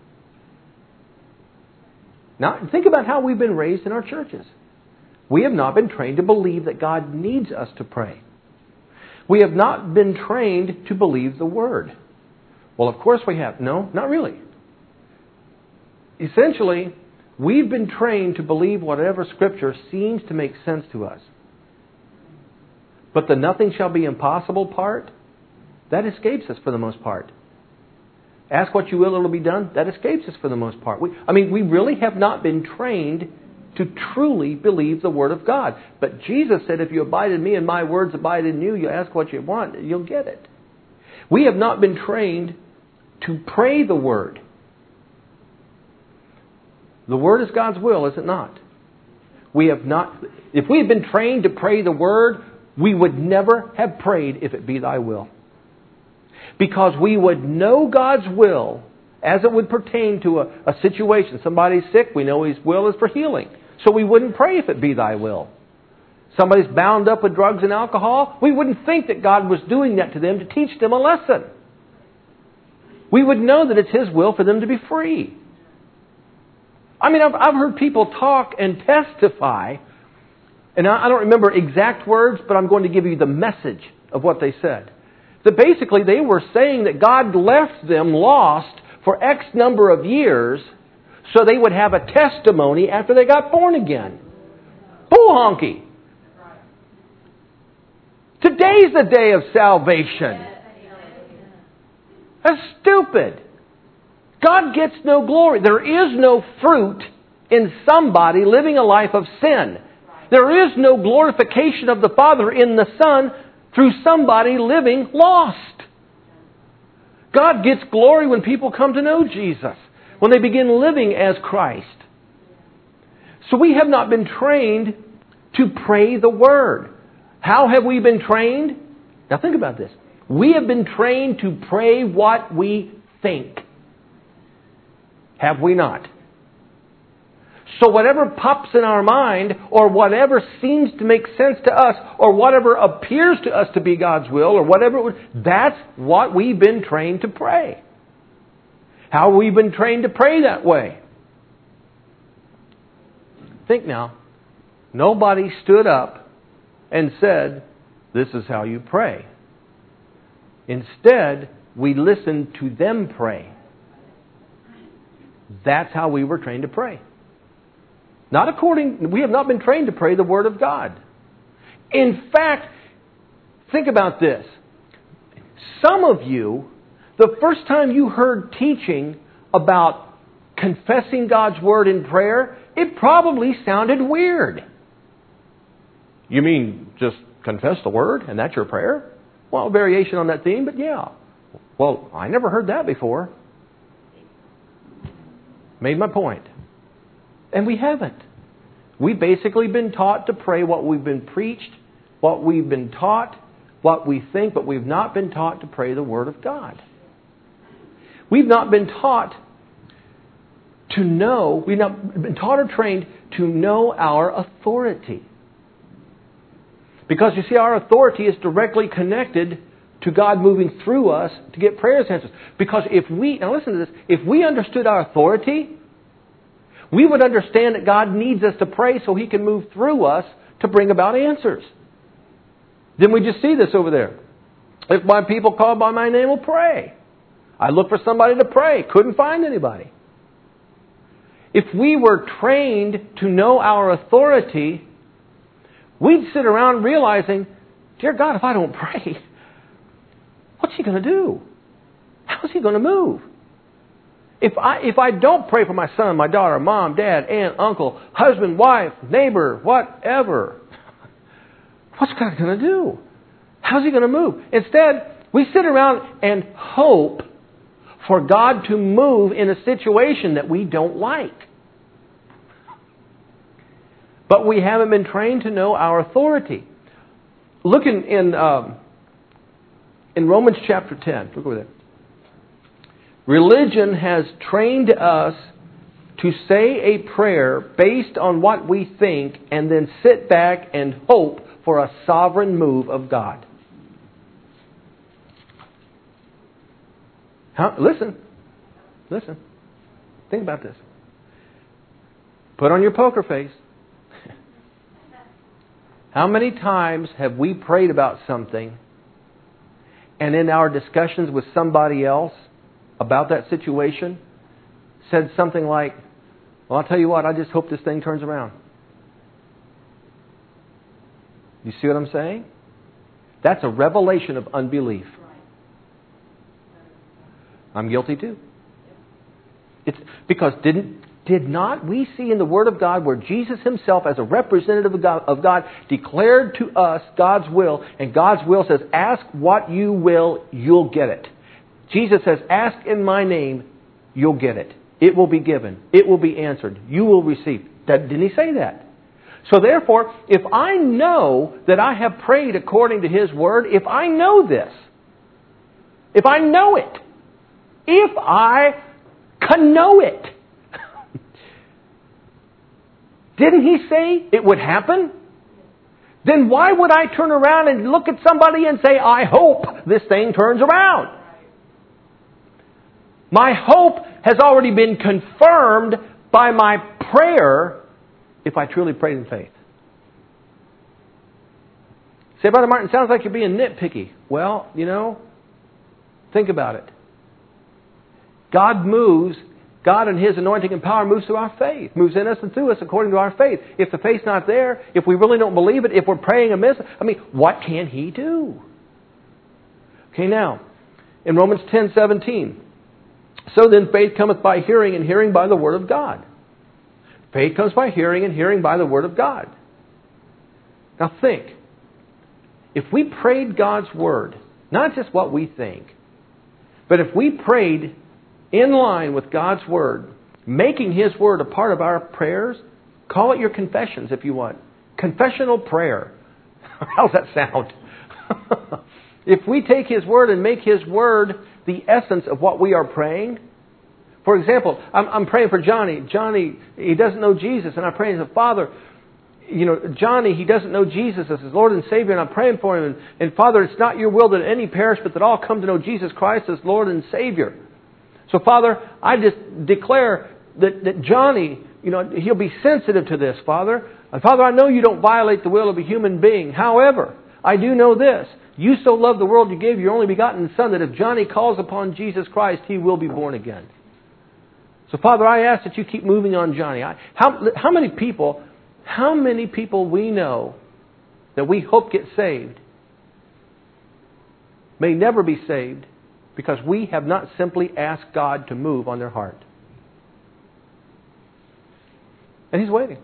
Now, think about how we've been raised in our churches. We have not been trained to believe that God needs us to pray. We have not been trained to believe the Word. Well, of course we have. No, not really. Essentially, we've been trained to believe whatever Scripture seems to make sense to us. But the nothing shall be impossible part, that escapes us for the most part. Ask what you will, it'll be done. That escapes us for the most part. We, I mean, we really have not been trained to truly believe the Word of God. But Jesus said, if you abide in me and my words abide in you, you ask what you want, you'll get it. We have not been trained to pray the Word. The Word is God's will, is it not? We have not. If we had been trained to pray the Word, we would never have prayed, if it be thy will. Because we would know God's will as it would pertain to a, a situation. Somebody's sick, we know His will is for healing. So we wouldn't pray if it be thy will. Somebody's bound up with drugs and alcohol, we wouldn't think that God was doing that to them to teach them a lesson. We would know that it's His will for them to be free. I mean, I've, I've heard people talk and testify, and I, I don't remember exact words, but I'm going to give you the message of what they said. That basically they were saying that God left them lost for X number of years so they would have a testimony after they got born again. Bull honky. Today's the day of salvation. That's stupid. God gets no glory. There is no fruit in somebody living a life of sin. There is no glorification of the Father in the Son through somebody living lost. God gets glory when people come to know Jesus, when they begin living as Christ. So we have not been trained to pray the Word. How have we been trained? Now think about this. We have been trained to pray what we think. Have we not? So whatever pops in our mind, or whatever seems to make sense to us, or whatever appears to us to be God's will, or whatever it would, that's what we've been trained to pray. How have we been trained to pray that way? Think now. Nobody stood up and said, "This is how you pray." Instead, we listened to them pray. That's how we were trained to pray. Not according, we have not been trained to pray the Word of God. In fact, think about this. Some of you, the first time you heard teaching about confessing God's Word in prayer, it probably sounded weird. You mean just confess the Word and that's your prayer? Well, variation on that theme, but yeah. Well, I never heard that before. Made my point. And we haven't. We've basically been taught to pray what we've been preached, what we've been taught, what we think, but we've not been taught to pray the Word of God. We've not been taught to know, we've not been taught or trained to know our authority. Because you see, our authority is directly connected to God moving through us to get prayers answered. Because if we, now listen to this, if we understood our authority, we would understand that God needs us to pray so He can move through us to bring about answers. Didn't we just see this over there? If my people called by my name will pray. I looked for somebody to pray. Couldn't find anybody. If we were trained to know our authority, we'd sit around realizing, dear God, if I don't pray, what's He going to do? How's He going to move? If I if I don't pray for my son, my daughter, mom, dad, aunt, uncle, husband, wife, neighbor, whatever, what's God going to do? How's He going to move? Instead, we sit around and hope for God to move in a situation that we don't like. But we haven't been trained to know our authority. Look in in, um, in Romans chapter ten. Look over there. Religion has trained us to say a prayer based on what we think and then sit back and hope for a sovereign move of God. How, listen. Listen. Think about this. Put on your poker face. How many times have we prayed about something and in our discussions with somebody else about that situation said something like, well, I'll tell you what, I just hope this thing turns around. You see what I'm saying? That's a revelation of unbelief. I'm guilty too. It's because didn't did not we see in the Word of God where Jesus Himself as a representative of God, of God declared to us God's will, and God's will says, ask what you will, you'll get it. Jesus says, ask in my name, you'll get it. It will be given. It will be answered. You will receive. That, didn't He say that? So therefore, if I know that I have prayed according to His Word, if I know this, if I know it, if I can know it, didn't He say it would happen? Then why would I turn around and look at somebody and say, I hope this thing turns around? My hope has already been confirmed by my prayer if I truly prayed in faith. Say, Brother Martin, sounds like you're being nitpicky. Well, you know, think about it. God moves, God and His anointing and power moves through our faith. Moves in us and through us according to our faith. If the faith's not there, if we really don't believe it, if we're praying amiss, I mean, what can He do? Okay, now, in Romans ten seventeen. So then faith cometh by hearing, and hearing by the Word of God. Faith comes by hearing, and hearing by the Word of God. Now think. If we prayed God's Word, not just what we think, but if we prayed in line with God's Word, making His Word a part of our prayers, call it your confessions if you want. Confessional prayer. How's that sound? If we take His Word and make His Word the essence of what we are praying. For example, I'm, I'm praying for Johnny. Johnny, he doesn't know Jesus, and I'm praying as a Father, you know, Johnny, he doesn't know Jesus as his Lord and Savior, and I'm praying for him. And, and Father, it's not your will that any perish, but that all come to know Jesus Christ as Lord and Savior. So Father, I just declare that, that Johnny, you know, he'll be sensitive to this, Father. And Father, I know you don't violate the will of a human being. However, I do know this. You so loved the world you gave your only begotten Son that if Johnny calls upon Jesus Christ, he will be born again. So Father, I ask that you keep moving on Johnny. I, how, how many people, how many people we know that we hope get saved may never be saved because we have not simply asked God to move on their heart. And He's waiting.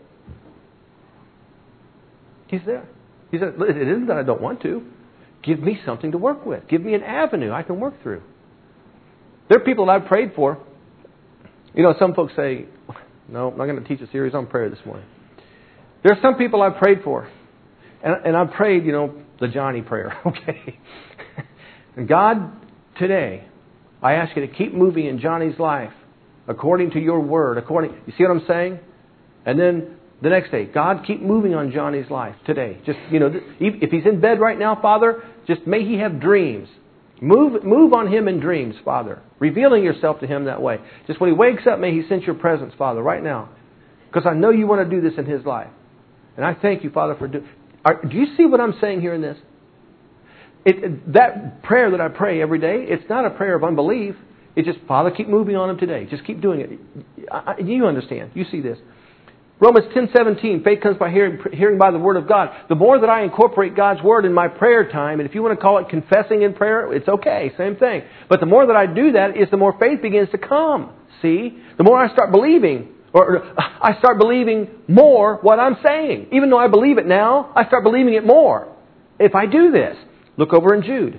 He's there. He said, it isn't that I don't want to. Give me something to work with. Give me an avenue I can work through. There are people that I've prayed for. You know, some folks say, no, I'm not going to teach a series on prayer this morning. There are some people I've prayed for. And, and I've prayed, you know, the Johnny prayer. Okay. And God, today, I ask you to keep moving in Johnny's life according to your word. According, you see what I'm saying? And then the next day, God, keep moving on Johnny's life today. Just, you know, if he's in bed right now, Father, just may he have dreams. Move, move on him in dreams, Father. Revealing yourself to him that way. Just when he wakes up, may he sense your presence, Father, right now. Because I know you want to do this in his life. And I thank you, Father, for doing... Do you see what I'm saying here in this? It, that prayer that I pray every day, it's not a prayer of unbelief. It's just, Father, keep moving on him today. Just keep doing it. I, you understand. You see this. Romans ten seventeen, faith comes by hearing, hearing by the Word of God. The more that I incorporate God's Word in my prayer time, and if you want to call it confessing in prayer, it's okay, same thing. But the more that I do that, is the more faith begins to come. See? The more I start believing, or I start believing more what I'm saying. Even though I believe it now, I start believing it more. If I do this, look over in Jude.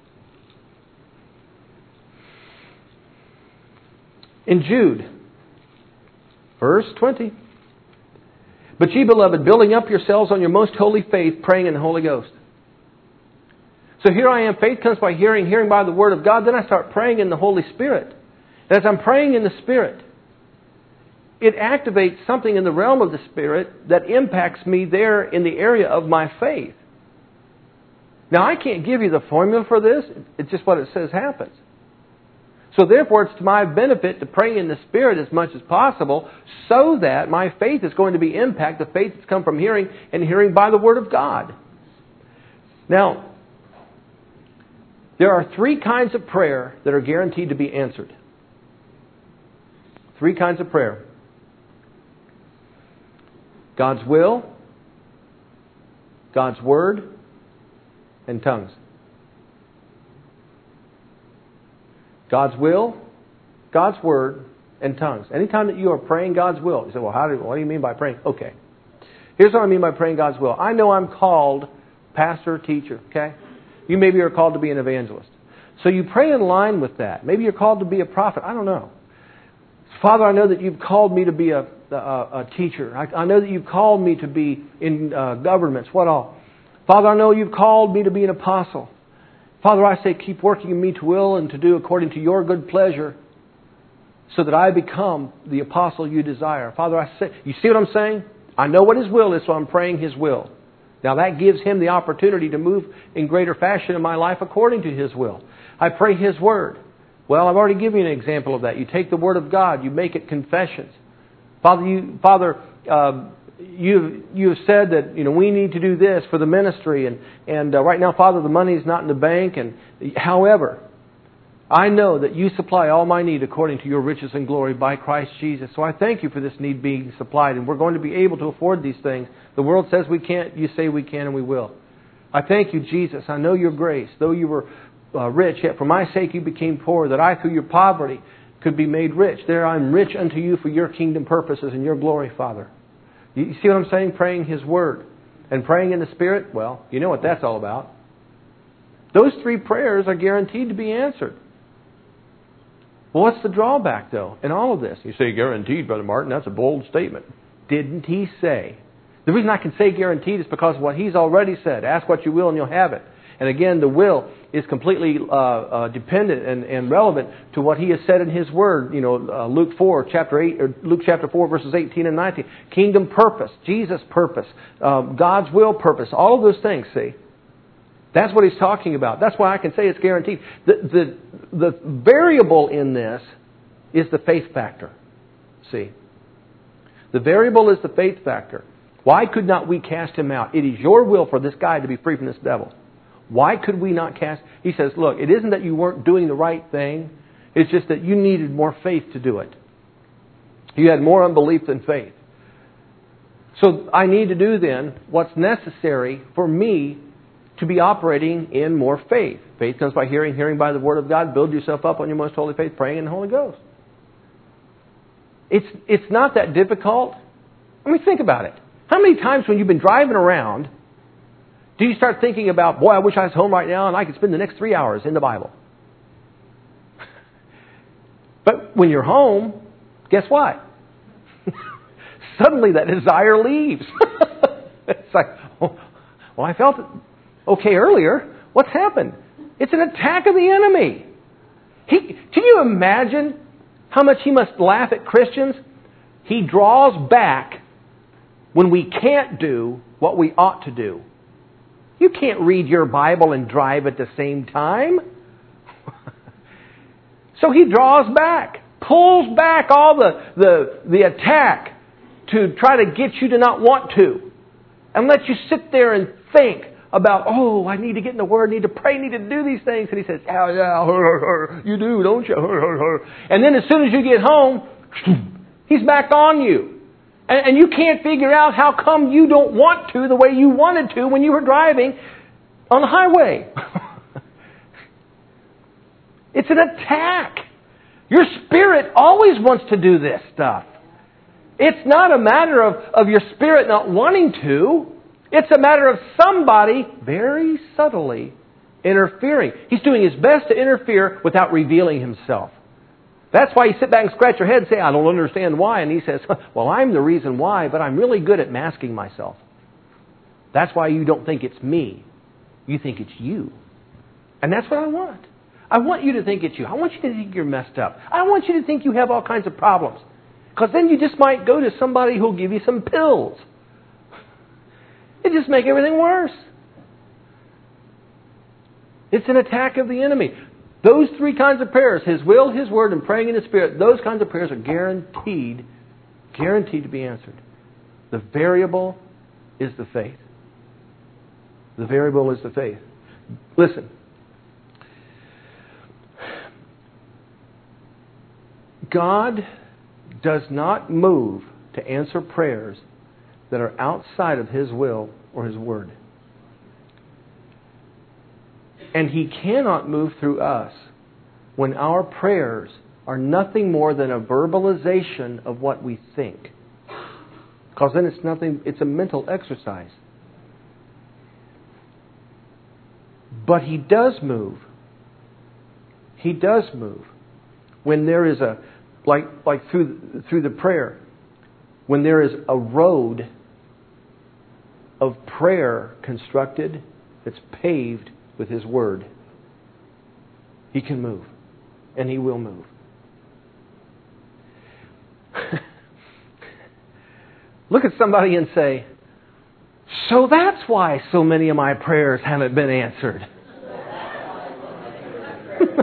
In Jude, verse twenty. But ye, beloved, building up yourselves on your most holy faith, praying in the Holy Ghost. So here I am, faith comes by hearing, hearing by the Word of God. Then I start praying in the Holy Spirit. And as I'm praying in the Spirit, it activates something in the realm of the Spirit that impacts me there in the area of my faith. Now, I can't give you the formula for this. It's just what it says happens. So therefore, it's to my benefit to pray in the Spirit as much as possible so that my faith is going to be impacted. The faith that's come from hearing and hearing by the Word of God. Now, there are three kinds of prayer that are guaranteed to be answered. Three kinds of prayer. God's will, God's Word, and tongues. God's will, God's Word, and tongues. Anytime that you are praying God's will, you say, well, how do, what do you mean by praying? Okay. Here's what I mean by praying God's will. I know I'm called pastor, teacher, okay? You maybe are called to be an evangelist. So you pray in line with that. Maybe you're called to be a prophet. I don't know. Father, I know that you've called me to be a, a, a teacher. I, I know that you've called me to be in uh, governments. What all? Father, I know you've called me to be an apostle. Father, I say keep working in me to will and to do according to your good pleasure so that I become the apostle you desire. Father, I say, you see what I'm saying? I know what His will is, so I'm praying His will. Now that gives Him the opportunity to move in greater fashion in my life according to His will. I pray His Word. Well, I've already given you an example of that. You take the Word of God, you make it confessions. Father, you, Father, uh, you you have said that you know we need to do this for the ministry, and and uh, right now, Father, the money is not in the bank. And however, I know that you supply all my need according to your riches and glory by Christ Jesus. So I thank you for this need being supplied, and we're going to be able to afford these things. The world says we can't. You say we can, and we will. I thank you, Jesus. I know your grace. Though you were uh, rich, yet for my sake you became poor, that I through your poverty could be made rich. There I'm rich unto you for your kingdom purposes and your glory, Father. You see what I'm saying? Praying His Word and praying in the Spirit, well, you know what that's all about. Those three prayers are guaranteed to be answered. Well, what's the drawback, though, in all of this? You say guaranteed, Brother Martin. That's a bold statement. Didn't He say? The reason I can say guaranteed is because of what He's already said. Ask what you will and you'll have it. And again, the will is completely uh, uh, dependent and, and relevant to what He has said in His Word. You know, uh, Luke four, chapter eight, or Luke chapter four, verses eighteen and nineteen. Kingdom purpose, Jesus' purpose, uh, God's will purpose. All of those things. See, that's what He's talking about. That's why I can say it's guaranteed. The the the variable in this is the faith factor. See, the variable is the faith factor. Why could not we cast him out? It is your will for this guy to be free from this devil. Why could we not cast? He says, look, it isn't that you weren't doing the right thing. It's just that you needed more faith to do it. You had more unbelief than faith. So I need to do then what's necessary for me to be operating in more faith. Faith comes by hearing, hearing by the Word of God. Build yourself up on your most holy faith, praying in the Holy Ghost. It's, it's not that difficult. I mean, think about it. How many times when you've been driving around do you start thinking about, boy, I wish I was home right now and I could spend the next three hours in the Bible? But when you're home, guess what? Suddenly that desire leaves. It's like, oh, well, I felt okay earlier. What's happened? It's an attack of the enemy. He, can you imagine how much he must laugh at Christians? He draws back when we can't do what we ought to do. You can't read your Bible and drive at the same time. So he draws back, pulls back all the, the, the attack to try to get you to not want to. And let you sit there and think about, oh, I need to get in the Word, I need to pray, I need to do these things. And he says, yeah, yeah, you do, don't you? And then as soon as you get home, he's back on you. And you can't figure out how come you don't want to the way you wanted to when you were driving on the highway. It's an attack. Your spirit always wants to do this stuff. It's not a matter of, of your spirit not wanting to. It's a matter of somebody very subtly interfering. He's doing his best to interfere without revealing himself. That's why you sit back and scratch your head and say, I don't understand why. And he says, well, I'm the reason why, but I'm really good at masking myself. That's why you don't think it's me. You think it's you. And that's what I want. I want you to think it's you. I want you to think you're messed up. I want you to think you have all kinds of problems. Because then you just might go to somebody who'll give you some pills. It just make everything worse. It's an attack of the enemy. Those three kinds of prayers, His will, His Word, and praying in His Spirit, those kinds of prayers are guaranteed, guaranteed to be answered. The variable is the faith. The variable is the faith. Listen. God does not move to answer prayers that are outside of His will or His Word. And He cannot move through us when our prayers are nothing more than a verbalization of what we think. Because then it's nothing, it's a mental exercise. But He does move. He does move. When there is a, like like through through the prayer, when there is a road of prayer constructed that's paved with His Word, He can move. And He will move. Look at somebody and say, so that's why so many of my prayers haven't been answered.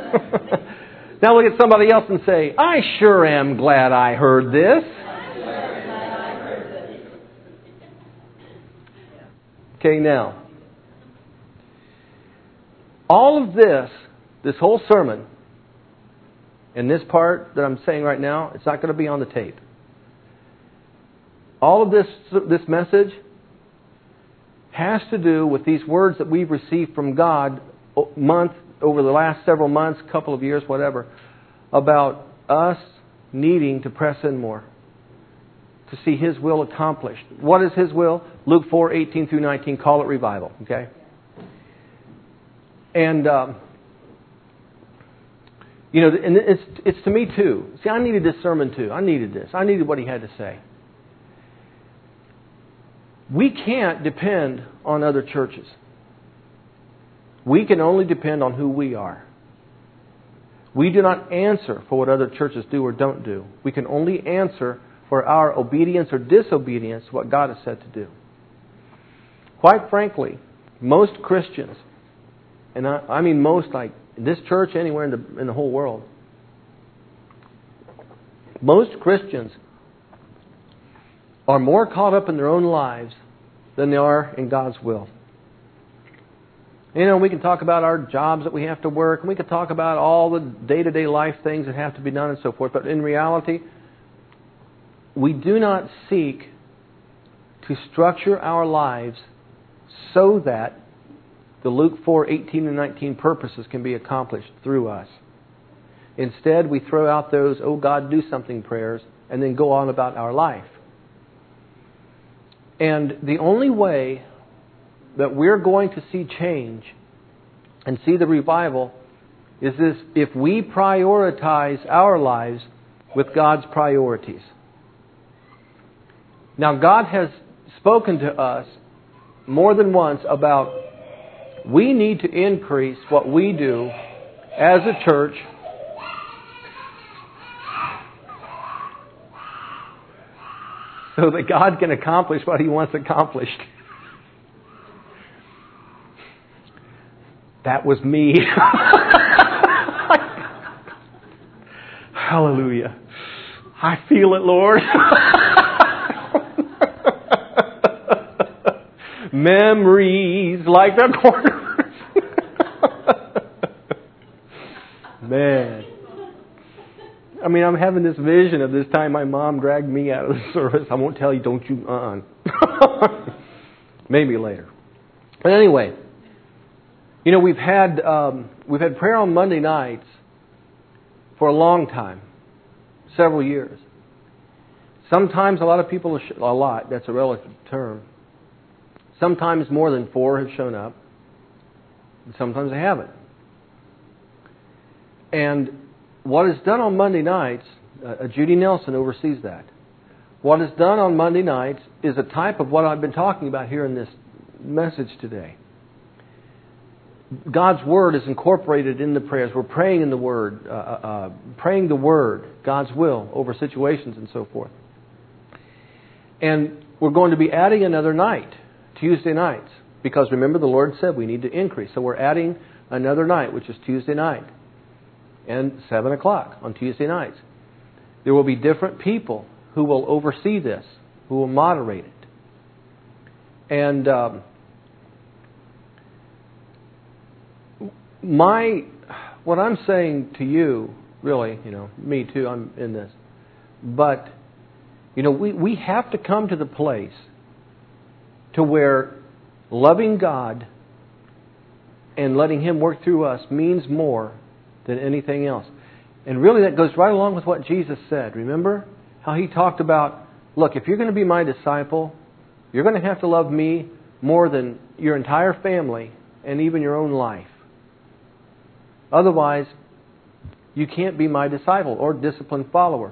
Now look at somebody else and say, I sure am glad I heard this. Okay, now, all of this, this whole sermon, and this part that I'm saying right now, it's not going to be on the tape. All of this, this message has to do with these words that we've received from God month over the last several months, couple of years, whatever, about us needing to press in more to see His will accomplished. What is His will? Luke four, eighteen through nineteen, call it revival. Okay? And, um, you know, and it's, it's to me too. See, I needed this sermon too. I needed this. I needed what He had to say. We can't depend on other churches. We can only depend on who we are. We do not answer for what other churches do or don't do. We can only answer for our obedience or disobedience to what God has said to do. Quite frankly, most Christians, and I, I mean most, like in this church, anywhere in the, in the whole world, most Christians are more caught up in their own lives than they are in God's will. You know, we can talk about our jobs that we have to work, and we can talk about all the day-to-day life things that have to be done and so forth, but in reality, we do not seek to structure our lives so that the Luke four, eighteen and nineteen purposes can be accomplished through us. Instead, we throw out those, oh God, do something prayers, and then go on about our life. And the only way that we're going to see change and see the revival is this: if we prioritize our lives with God's priorities. Now, God has spoken to us more than once about we need to increase what we do as a church so that God can accomplish what He wants accomplished. That was me. Hallelujah. I feel it, Lord. Memories like the corners. Man. I mean, I'm having this vision of this time my mom dragged me out of the service. I won't tell you, don't you, uh-uh. Maybe later. But anyway, you know, we've had um, we've had prayer on Monday nights for a long time, several years. Sometimes a lot of people, a lot, that's a relative term. Sometimes more than four have shown up. And sometimes they haven't. And what is done on Monday nights, uh, Judy Nelson oversees that. What is done on Monday nights is a type of what I've been talking about here in this message today. God's Word is incorporated in the prayers. We're praying in the Word, uh, uh, praying the Word, God's will, over situations and so forth. And we're going to be adding another night, Tuesday nights, because remember the Lord said we need to increase. So we're adding another night, which is Tuesday night, and seven o'clock on Tuesday nights. There will be different people who will oversee this, who will moderate it. And um, my, what I'm saying to you, really, you know, me too, I'm in this, but, you know, we, we have to come to the place to where loving God and letting Him work through us means more than anything else. And really that goes right along with what Jesus said. Remember how He talked about, look, if you're going to be my disciple, you're going to have to love me more than your entire family and even your own life. Otherwise, you can't be my disciple or disciplined follower.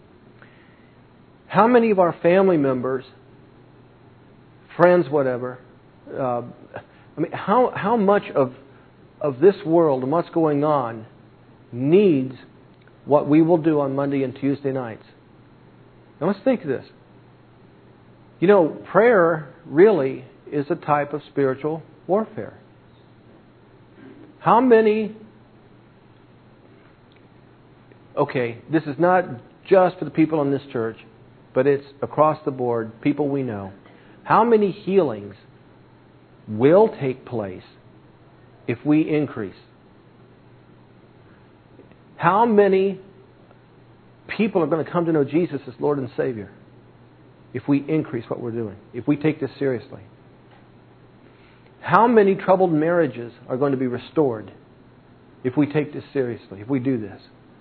How many of our family members, friends, whatever, uh, I mean, how how much of of this world and what's going on needs what we will do on Monday and Tuesday nights? Now let's think of this. You know, prayer really is a type of spiritual warfare. How many... Okay, this is not just for the people in this church, but it's across the board, people we know. How many healings will take place if we increase. How many people are going to come to know Jesus as Lord and Savior if we increase what we're doing, if we take this seriously? How many troubled marriages are going to be restored if we take this seriously, if we do this?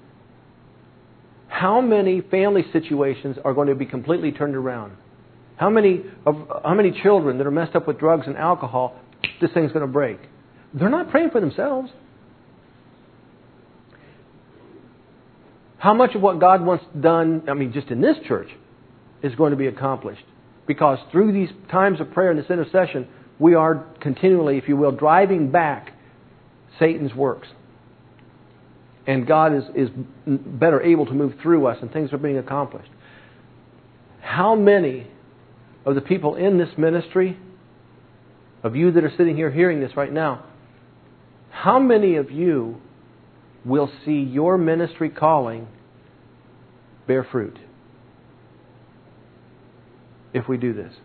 How many family situations are going to be completely turned around? How many of how many children that are messed up with drugs and alcohol, this thing's going to break? They're not praying for themselves. How much of what God wants done, I mean, just in this church, is going to be accomplished? Because through these times of prayer and this intercession, we are continually, if you will, driving back Satan's works. And God is, is better able to move through us and things are being accomplished. How many of the people in this ministry, of you that are sitting here hearing this right now, how many of you will see your ministry calling bear fruit if we do this?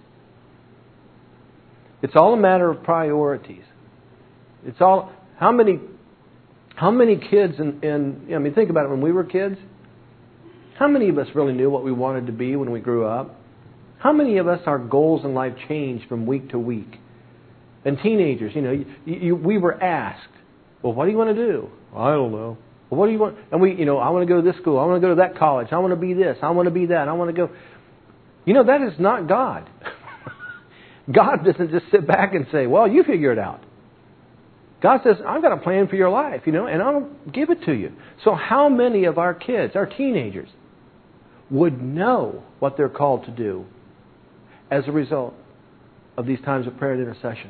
It's all a matter of priorities. It's all how many how many kids and in, in I mean think about it, when we were kids, how many of us really knew what we wanted to be when we grew up? How many of us, our goals in life changed from week to week? And teenagers, you know, you, you, we were asked, well, what do you want to do? Well, I don't know. Well, what do you want? And we, you know, I want to go to this school. I want to go to that college. I want to be this. I want to be that. I want to go. You know, that is not God. God doesn't just sit back and say, well, you figure it out. God says, I've got a plan for your life, you know, and I'll give it to you. So how many of our kids, our teenagers, would know what they're called to do as a result of these times of prayer and intercession?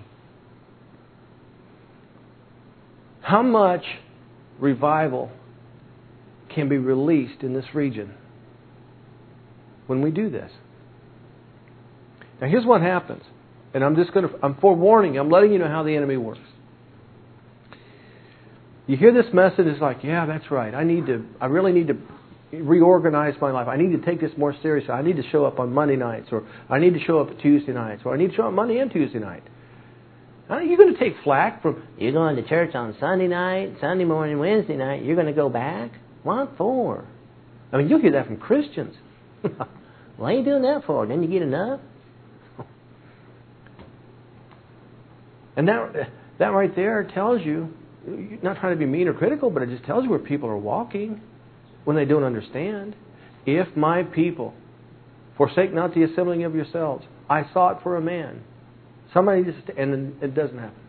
How much revival can be released in this region when we do this? Now here's what happens. And I'm just going to, I'm forewarning you, I'm letting you know how the enemy works. You hear this message, it's like, yeah, that's right. I need to, I really need to reorganize my life. I need to take this more seriously. I need to show up on Monday nights, or I need to show up Tuesday nights, or I need to show up Monday and Tuesday night. Now, you're going to take flack from, you're going to church on Sunday night, Sunday morning, Wednesday night, you're going to go back? What for? I mean, you'll hear that from Christians. What are you doing that for? Didn't you get enough? And that, that right there tells you, not trying to be mean or critical, but it just tells you where people are walking when they don't understand. If my people forsake not the assembling of yourselves, I sought for a man. Somebody just, and it doesn't happen.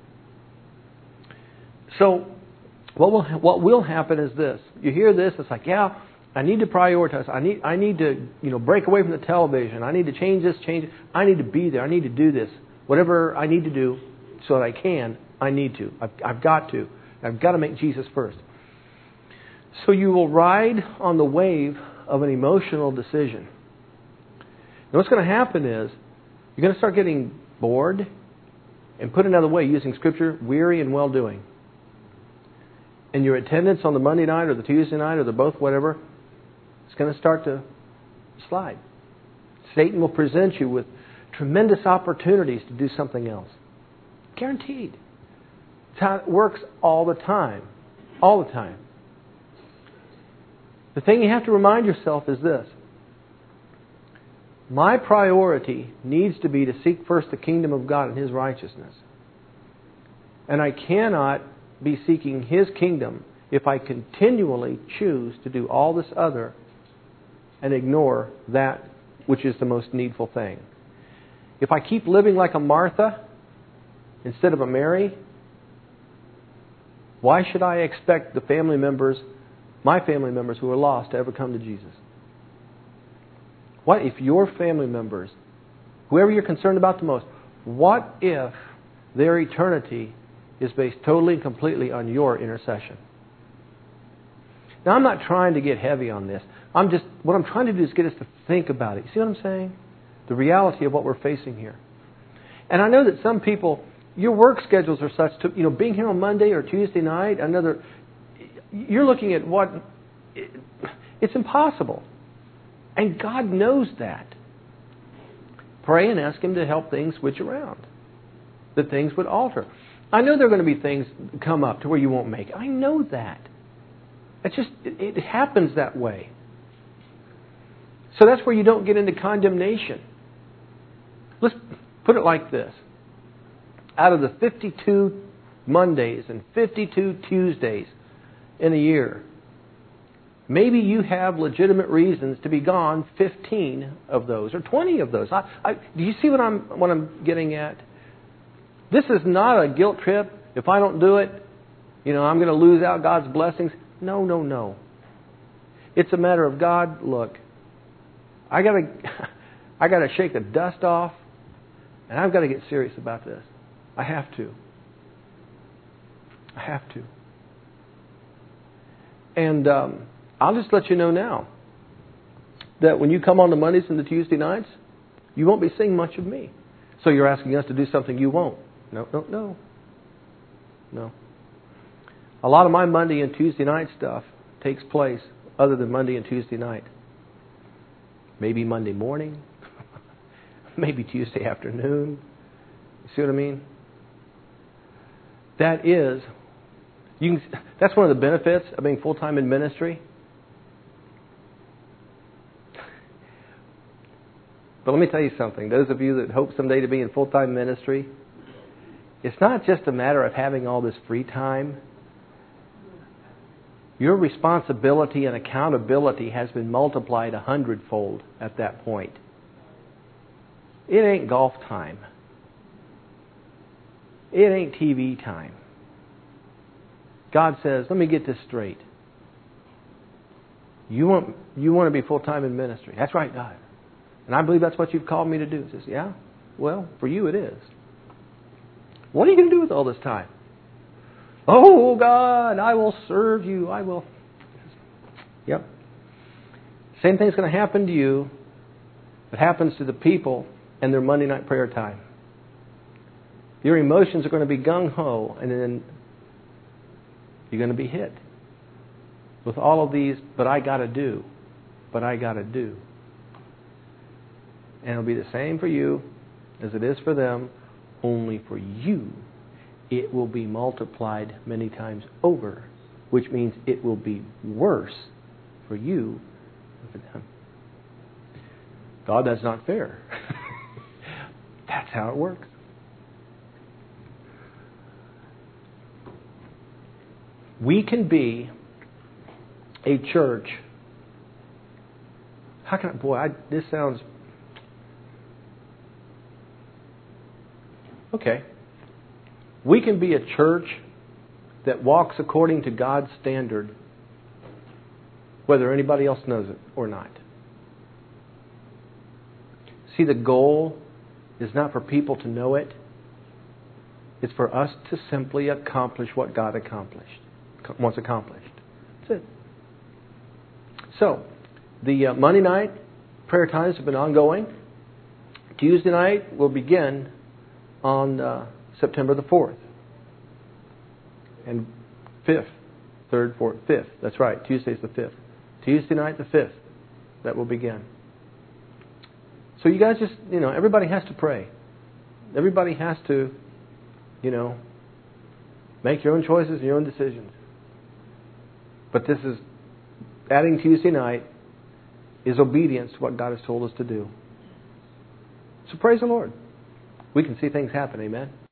So what will what will happen is this. You hear this, it's like, yeah, I need to prioritize. I need I need to, you know, break away from the television. I need to change this, change it. I need to be there. I need to do this. Whatever I need to do so that I can, I need to. I've, I've got to. I've got to make Jesus first. So you will ride on the wave of an emotional decision. Now what's going to happen is you're going to start getting bored, and put another way, using Scripture, weary and well-doing. And your attendance on the Monday night or the Tuesday night or the both, whatever, it's going to start to slide. Satan will present you with tremendous opportunities to do something else. Guaranteed. It's how it works all the time. All the time. The thing you have to remind yourself is this. My priority needs to be to seek first the kingdom of God and His righteousness. And I cannot be seeking His kingdom if I continually choose to do all this other and ignore that which is the most needful thing. If I keep living like a Martha instead of a Mary, why should I expect the family members, my family members who are lost, to ever come to Jesus? What if your family members, whoever you're concerned about the most, what if their eternity is based totally and completely on your intercession? Now, I'm not trying to get heavy on this. I'm just, what I'm trying to do is get us to think about it. You see what I'm saying? The reality of what we're facing here. And I know that some people, your work schedules are such to, you know, being here on Monday or Tuesday night, another, you're looking at what, it's impossible. And God knows that. Pray and ask Him to help things switch around. that things would alter. I know there are going to be things that come up to where you won't make it. I know that. It's just, it, it happens that way. So that's where you don't get into condemnation. Let's put it like this. Out of the fifty-two Mondays and fifty-two Tuesdays in a year, maybe you have legitimate reasons to be gone fifteen of those or twenty of those. I, I, do you see what I'm what I'm getting at? This is not a guilt trip. If I don't do it, you know, I'm going to lose out God's blessings. No, no, no. It's a matter of, God, look, I got to I got to shake the dust off, and I've got to get serious about this. I have to. I have to. And um, I'll just let you know now that when you come on the Mondays and the Tuesday nights, you won't be seeing much of me. So you're asking us to do something you won't. No, no, no. No. A lot of my Monday and Tuesday night stuff takes place other than Monday and Tuesday night. Maybe Monday morning. Maybe Tuesday afternoon. You see what I mean? That is, you can, that's one of the benefits of being full-time in ministry. But let me tell you something. Those of you that hope someday to be in full-time ministry, it's not just a matter of having all this free time. Your responsibility and accountability has been multiplied a hundredfold at that point. It ain't golf time. It ain't T V time. God says, let me get this straight. You want you want to be full-time in ministry. That's right, God. And I believe that's what you've called me to do. He says, yeah, well, for you it is. What are you going to do with all this time? Oh, God, I will serve you. I will. Yep. Same thing's going to happen to you that happens to the people and their Monday night prayer time. Your emotions are going to be gung-ho, and then you're going to be hit with all of these, but I got to do, but I got to do. And it'll be the same for you as it is for them, only for you it will be multiplied many times over, which means it will be worse for you than for them. God, that's not fair. That's how it works. We can be a church. How can I, boy, I, this sounds... Okay. We can be a church that walks according to God's standard, whether anybody else knows it or not. See, the goal is not for people to know it. It's for us to simply accomplish what God accomplished, wants accomplished. That's it. So, the uh, Monday night prayer times have been ongoing. Tuesday night will begin on uh, September the fourth. And fifth. Third, fourth, fifth. That's right. Tuesday's the fifth. Tuesday night the fifth. That will begin. So you guys just, you know, everybody has to pray. Everybody has to, you know, make your own choices and your own decisions. But this is, adding Tuesday night is obedience to what God has told us to do. So praise the Lord. We can see things happen. Amen.